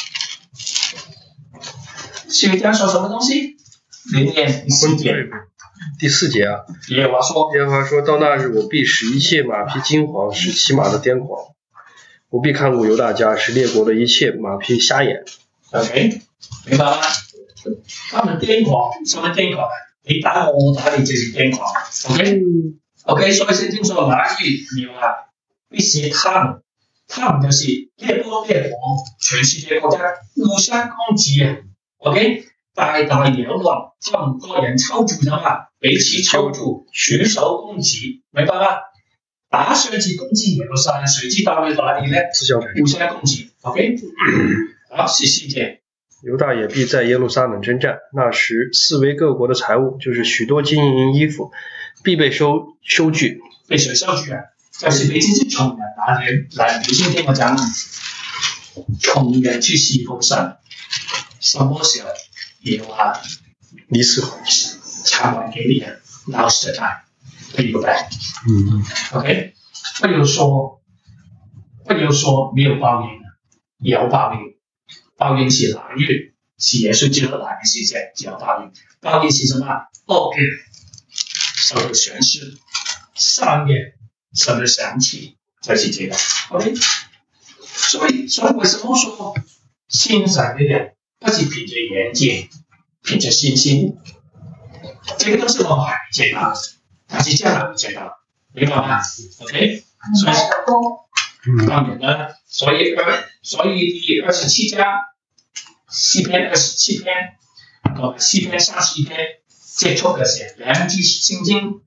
A: 說什麼東西？你念第4節。
B: 第4節啊，
A: 耶和華說：
B: 耶和華說到那日，我必使一切馬匹驚惶，使騎馬的癲狂。我必看顧猶大家，使列國的一切馬匹瞎眼。
A: OK， 明白嗎？他們癲狂，什麼癲狂？你打我，我打你，就是癲狂。OK， 所以聖經說那日耶和華必使他們就是列國全世界國家互相攻擊啊。OK， 大大擾亂，他們個人抽住什麼？彼此抽住，舉手攻擊，明白嗎？打上去攻擊耶路撒冷，誰知道去哪裡呢？互相攻擊。OK， 好，14節。
B: 猶大也必在耶路撒冷征戰，那時四圍各國的財物，就是許多金銀衣服，必被收據。
A: 被誰收據啊？就是你這些窮人來，你先聽我講，窮人去侍奉神，什麼時候耶和華
B: 離世
A: 償還給你啊？老實的，對不對？OK， 不要說沒有報應，有報應。報應是哪日？是耶穌基督來的時間就有報應。報應是什麼？惡嘅受到賞識，善嘅受到賞賜，就是這個。OK， 所以為什麼說信神的人不是憑着眼見，憑着信心？這個都是我們還沒見到，但是將來會見到，明白嗎 ？OK， 所以當然啦，所以第27章詩篇27篇和詩篇31篇接觸的時候，兩篇聖經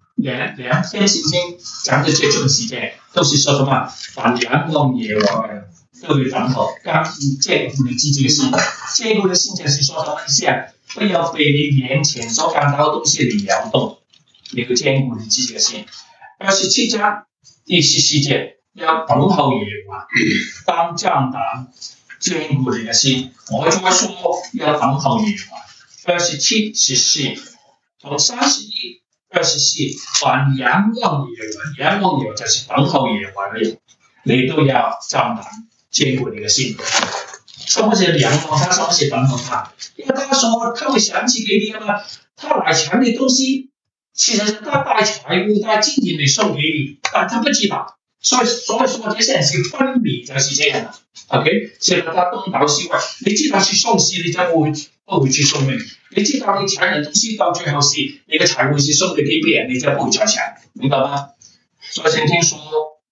A: 講的接觸的時間，都是說什麼？凡仰望耶和華的都會等候，堅固你自己的心。堅固的心就是說什麼意思啊？不要被你眼前所看到的東西嚟搖動，你要堅固你自己的心。27章第14節，要等候耶和華，當降膽，堅固你的心。我就會說要等候耶和華。27、14，從31、24，凡仰望耶和華，仰望耶和華就是等候耶和華的人，你都要降膽，堅固你的心。什麼是仰望他？什麼是等候他？因為他說他會想起給你嘛，他來搶你東西，其實他帶財物帶金銀嚟送給你，但他不知道。所以說這些人是分離就是這樣的 ，OK？ 現在他東倒西歪，你知道是送死，你就不會去送命。你知道你搶人東西到最後是你的財物是送給別人，你就不會再搶，明白嗎？所以聖經說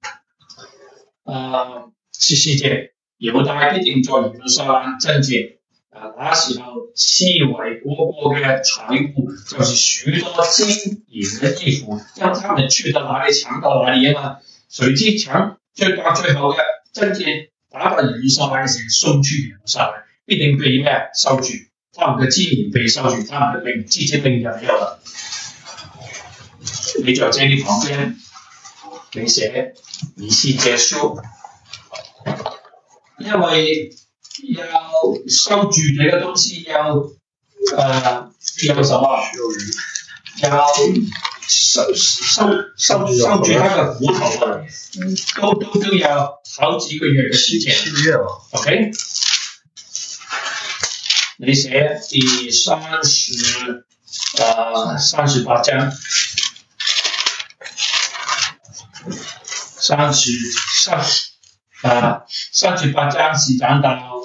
A: 14節，猶大必定在耶路撒冷征戰。那時候四圍各國嘅財物，就是許多金銀嘅衣服，讓他們去到哪裡搶到哪裡啊嘛。誰知搶到最後嘅征戰打到耶路撒冷嘅時候，送去耶路撒冷，必定被咩收住？他們嘅金銀被收住，他們嘅命自己命就沒有了。你在這裡旁邊，你寫以斯帖書，因為要收住這個東西，要什麼？要收住它的骨頭啊，都要好幾個月嘅時間。7個月了 OK， 你寫第38章。38章是講到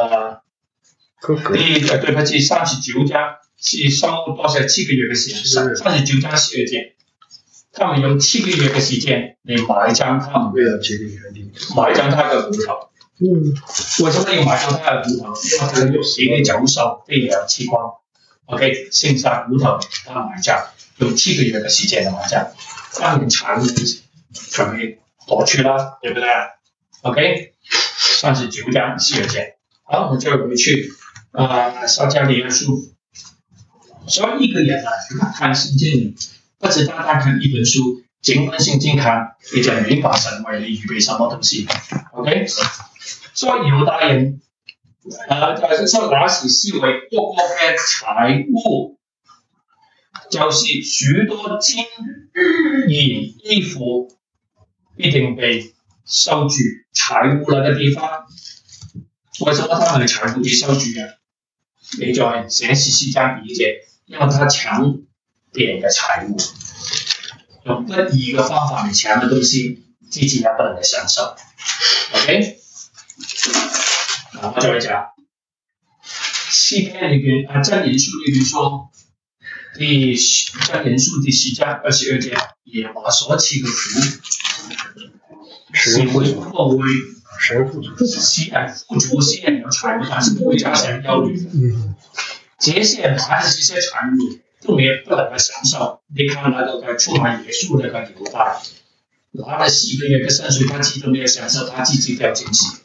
A: 對不起，39章是收多少7個月嘅時間，39章12節，他們用7個月嘅時間嚟埋葬他們，埋葬他嘅骨頭。為什麼要埋葬他嘅骨頭？因為佢嘅肉體嘅走獸非常吃光。OK， 剩下骨頭他埋葬，用7個月嘅時間嚟埋葬，當然產全被奪去了，對不對 ？OK， 39章12節。好，我們就回去撒迦利亚书，所以一个人看圣经，不只单单看一本书，整本圣经看，你就明白神为你预备什么东西。OK， 所以犹大人，说拿起视为各国的财物，就是许多金银衣服必定被收据财物那个地方。为什么他们的财物被收据啊？你在写14章理解，因为他抢别人的财物，用不义的方法来抢的东西，自己也不能享受。OK， 我再来讲，诗篇里边箴言书里边说，箴言书第10章22节，耶和华所赐的福，是会不会
B: 神富足，
A: 使人富足，使人有财物，但是不会加上忧虑。这些拿的这些财物都没有不能够享受。你看那个出卖耶稣那个犹大，拿了4个月的薪水，他自己都没有享受，他自己掉进去。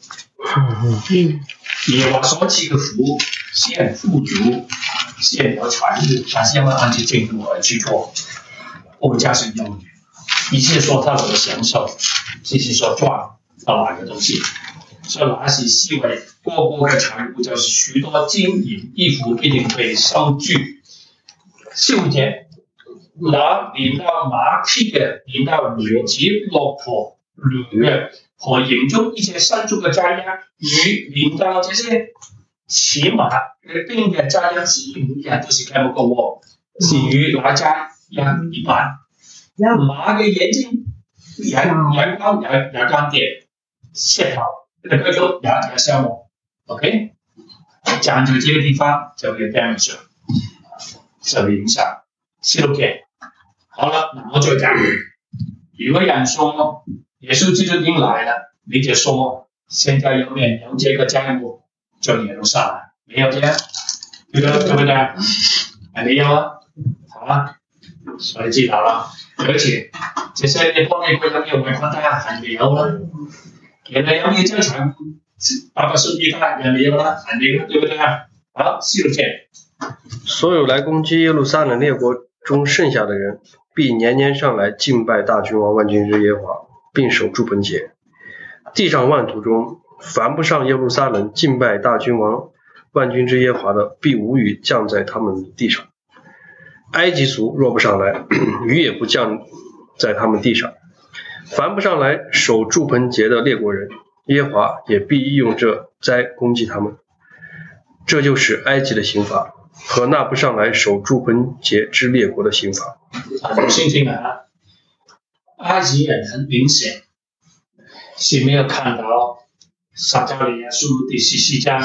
A: 耶和华所赐的福，使人富足，使人有财物，但是因为按照正路而去做，不会加上忧虑。意思是说他能够享受，只是说赚到来的东西。所以那是视为各国的财物，就是许多金银衣服必定被收据。15节，那连到马匹的，连到驴子、骆驼、驴的和营中一些牲畜的家养，与连到这些骑马的兵的家养是一模一样，都是看不过我，是与那家养一般。马的眼睛阳光也干点，线条。那个就了解项目 ，OK， 讲究这个地方就会这样说，受影响。16节，好了，那我再讲。如果人说耶稣基督已经来了，你就说现在有没有这个债务在耶路撒冷？没有这样，对不对？还没有啊，好啊，所以知道了。而且这些地方的国家没有外国大还没有了。原来有没有这财物？爸爸兄弟他也没有了，还没有，对不对啊？好，16节。
B: 所有来攻击耶路撒冷列国中剩下的人，必年年上来敬拜大君王万军之耶和华，并守住棚节。地上万族中，凡不上耶路撒冷敬拜大君王万军之耶和华的，必无雨降在他们地上。埃及族若不上来，雨也不降在他们地上。凡不上来守住棚节的列国人，耶和华也必用这灾攻击他们。这就是埃及的刑罚和那不上来守住棚节之列国的刑罚。
A: 从圣经啊，埃及人很明显是没有看到撒迦利亚书第14章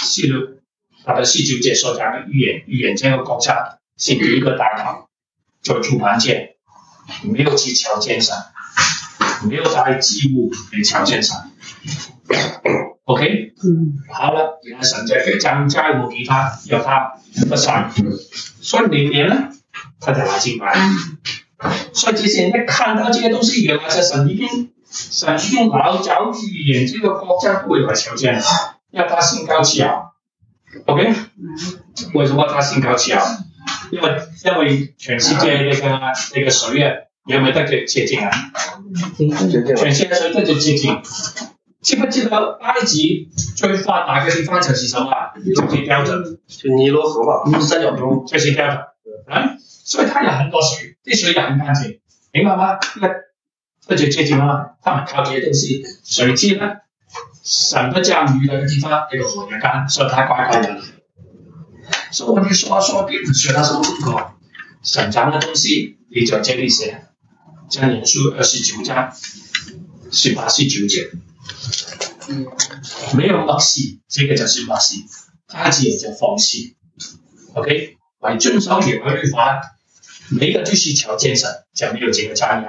A: 46到49节所讲的预言这个国家是第一个大党做主盘节，没有去朝见上。没有带祭物给朝见上 ，OK， 好了，原来神在将债务给他，要他不上，所以明年呢，他就来敬拜。所以这些人看到这些东西，原来神已经老早预言这个国家不会来朝见了，要他心高气傲 ，OK？ 为什么他心高气傲？因为全世界那个水啊。有没有得接近啊？全世界水都就接近。记不记得埃及最发达的地方就是什么？就是标准，
B: 就尼罗河嘛，三角洲，
A: 就是标准。所以它有很多水，这水也很干净，明白吗？这就接近了。他们靠这些东西，水质呢，神不降雨的地方，那个河也干，所以它乖乖的。所以我们说并不学到什么不够，神讲的东西你就这里写。箴言书29章18、19节，没有默示，这个就是默示，他自己就放弃。OK， 为遵守耶和华律法，每个就是朝见神，就没有这个差异。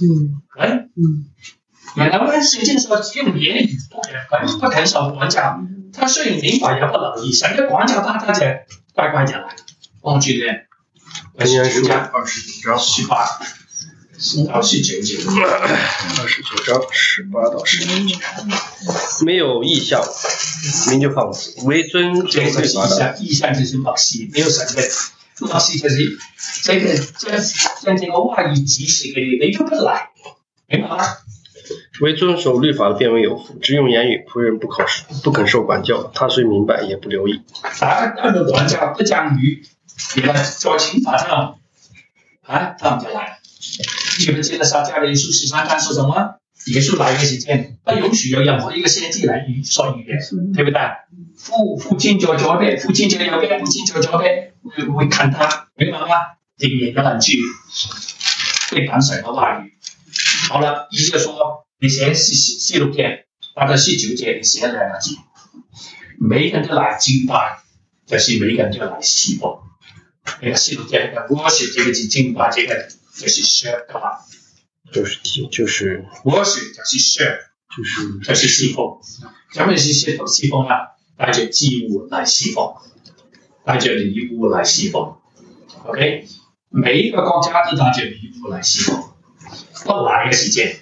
A: 原来我们圣经说只用言语不肯守管教，他虽然明白也不乐意，神的管教他就乖乖的来。忘记了。
B: 箴言书29章
A: 18。 到19节。
B: 29章18到19节，没有意象，名就放肆，为尊
A: 这个是
B: 就律法的。
A: 意象就是默示，没有神的默示就是将这个话语指示给你，你就不来，明白吗？
B: 为遵守律法的变为有福，只用言语，仆人不肯受管教，他虽明白也不留意。
A: 按照管教不讲语，你们在刑法上他们就来了。记不记得撒迦利亚书13章说什么？耶稣来的时间不允许有任何一个先知来说预言，对不对？父亲在左边，父亲在右边，父亲在左边，会看他，明白吗？仍然有人去对等神的话语。好了，意思说你写46篇8到19节，你写2个字，每个人都来敬拜，就是每个人都来侍奉。那个46节那个 worship 这个字，敬拜这个就是 serve God， 就是 worship 就是 serve， 就是侍奉。什么是侍奉啊？带着祭物来侍奉，带着礼物来侍奉。OK， 每一个国家都带着礼物来侍奉。不来的时间，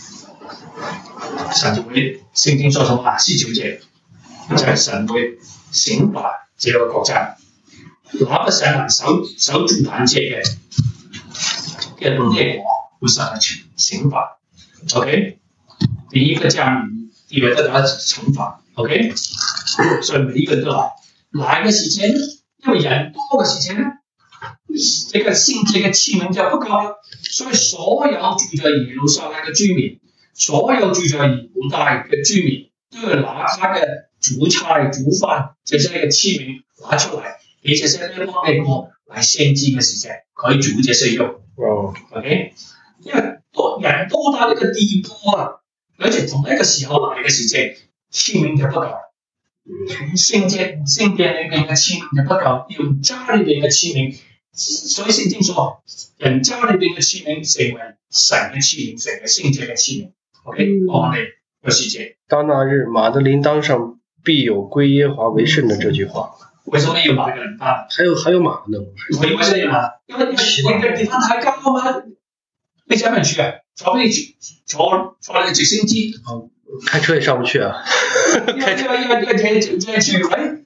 A: 神就會聖經說什麼19節，就係神會刑罰這個國家，拿不上來守住壇節嘅列國會受到刑罰。OK， 第一個降雨，第二個得到懲罰。OK， 所以每一個人都來嘅時間，因為人多嘅時間咧。這個聖潔嘅器皿就不夠了，所以所有住在耶路撒冷嘅居民，所有住在猶大嘅居民，都要拿他嘅煮菜煮飯這些嘅器皿拿出來，給這些列邦列國來獻祭嘅時間，可以煮這些肉。OK， 因為人多到呢個地步啊，而且同一個時候來嘅時間，器皿就不夠。聖殿裏面嘅器皿就不夠，要家裏面嘅器皿。所以聖經說，人家裏邊嘅器皿成為神嘅器皿，成為聖潔嘅器皿。OK， 我哋有時間。
B: 當那日，馬德琳當上必有歸耶華為聖的這句話。
A: 為什麼要馬德琳當？
B: 還有馬呢？
A: 為什麼要馬？因為你嘅地方太高啊嘛，你怎麼去啊？坐那個直升機？
B: 開車也上不去啊。
A: 開車要去喂。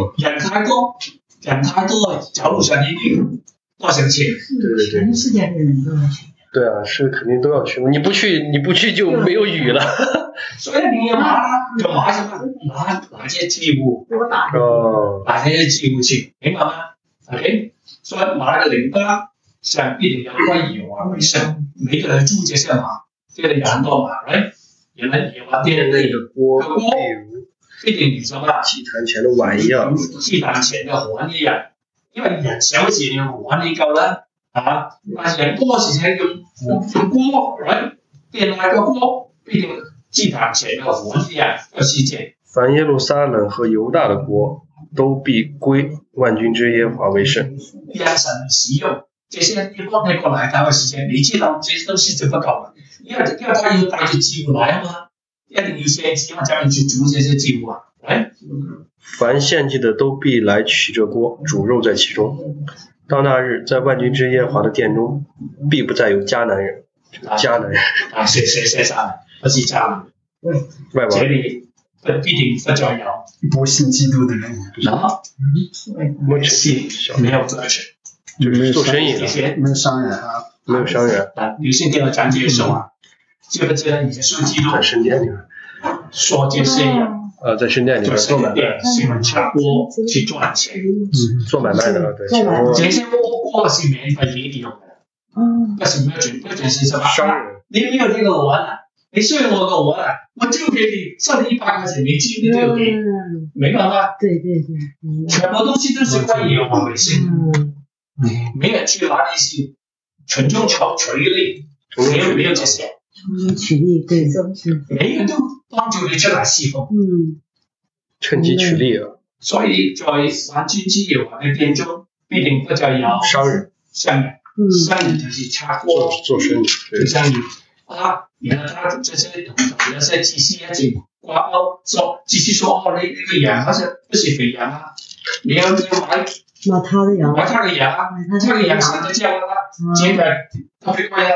A: 人太多了，走路上一定多少錢？
C: 是全世界的人都要去。
B: 对啊，是肯定都要去。你不去就没有雨了。
A: 所以你要拿什麼？拿些祭物。拿些祭物去，明白嗎 ？OK， 所以馬的領巴上必定有歸耶和華為聖，每個人住這些馬，這個人多馬，right？原來耶和華殿內的鍋。必定如什麼？
B: 祭壇前的碗一樣，
A: 祭壇前的碗一樣，因為人少時用碗你夠啦，但係人多時就用鍋，right？電那個鍋必定祭壇前的碗一樣，要世界。
B: 凡耶路撒冷和猶大的國，都必歸萬軍之耶和華為聖。
A: 讓神使用這些地方的過來到嘅時間，你知道這些東西就不夠了，因為他要帶住祭物來啊嘛。一定要先希望咱們去煮這些祭物啊！
B: 凡獻祭的都必來取這鍋，煮肉在其中。到那日，在萬軍之耶和華的殿中，必不再有迦南人。迦南人
A: 誰不是迦南？
B: 外邦。
A: 這裡必定不再有
D: 不信基督的人。
B: 沒有就是做生意的，
D: 沒有商人啊，
B: 沒有商人。
A: 你現在講這些話。記不記得耶穌基督
B: 在聖殿裡
A: 說這些人？
B: 在聖殿裡面做買賣，
A: 是搶鍋去賺錢。
B: 做買賣的，對。
A: 這些鍋是免費給你用的，不是merchant是什麼？
B: 商人。
A: 你沒有這個碗啊？你需要我個碗啊？我就給你收你100塊錢，你都要給，明白嗎？
C: 對。
A: 全部東西都是歸耶和華為聖，沒人去哪裡是從中取利，沒有這些。
C: 取利，對，
A: 每個人都幫助你出來侍奉，
B: 趁機取利啊！
A: 所以在萬軍之耶和華的殿中，必定不再有商人就是插鍋
B: 做生意，
A: 做生意啊！然後他這些同有些祭司一直掛鈎，祭司說：你個羊不是肥羊啊，你要買他的羊啊，他的羊神就這樣啦，接着他被貴啊！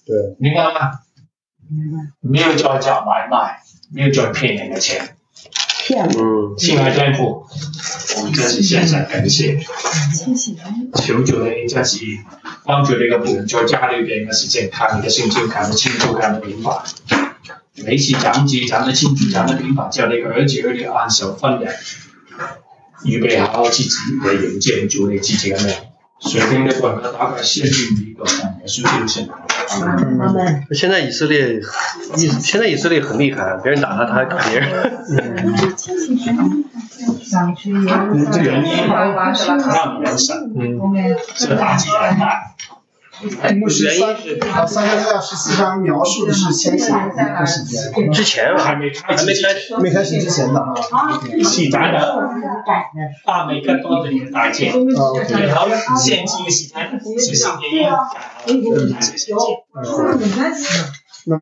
D: 对，
A: 明白吗？没有再找买卖，没有再骗人的钱。
C: 骗我，
A: 亲爱的天父，我们真是献上感谢，求主你真是帮助你嘅仆人在家裏邊嘅事情，看你嘅聖經，看你清楚，看你明白。每次長子講得清楚，講得明白，叫你嘅兒子按手分人，預備好自己嚟迎接主你自己嘅名。水平的管道大概限定一个反耶稣就是
C: 他们
B: 现在以色列很厉害，别人打他，他还打别人。
A: 原因让人省，这打击人大。
D: 牧师撒迦利亚14章描述的是先写的时间，
B: 之前
A: 还没开始，
D: 没开始之前的啊。
A: 是咱的把每个都的一个大件，然后献祭的时间是新年改了，那些献祭。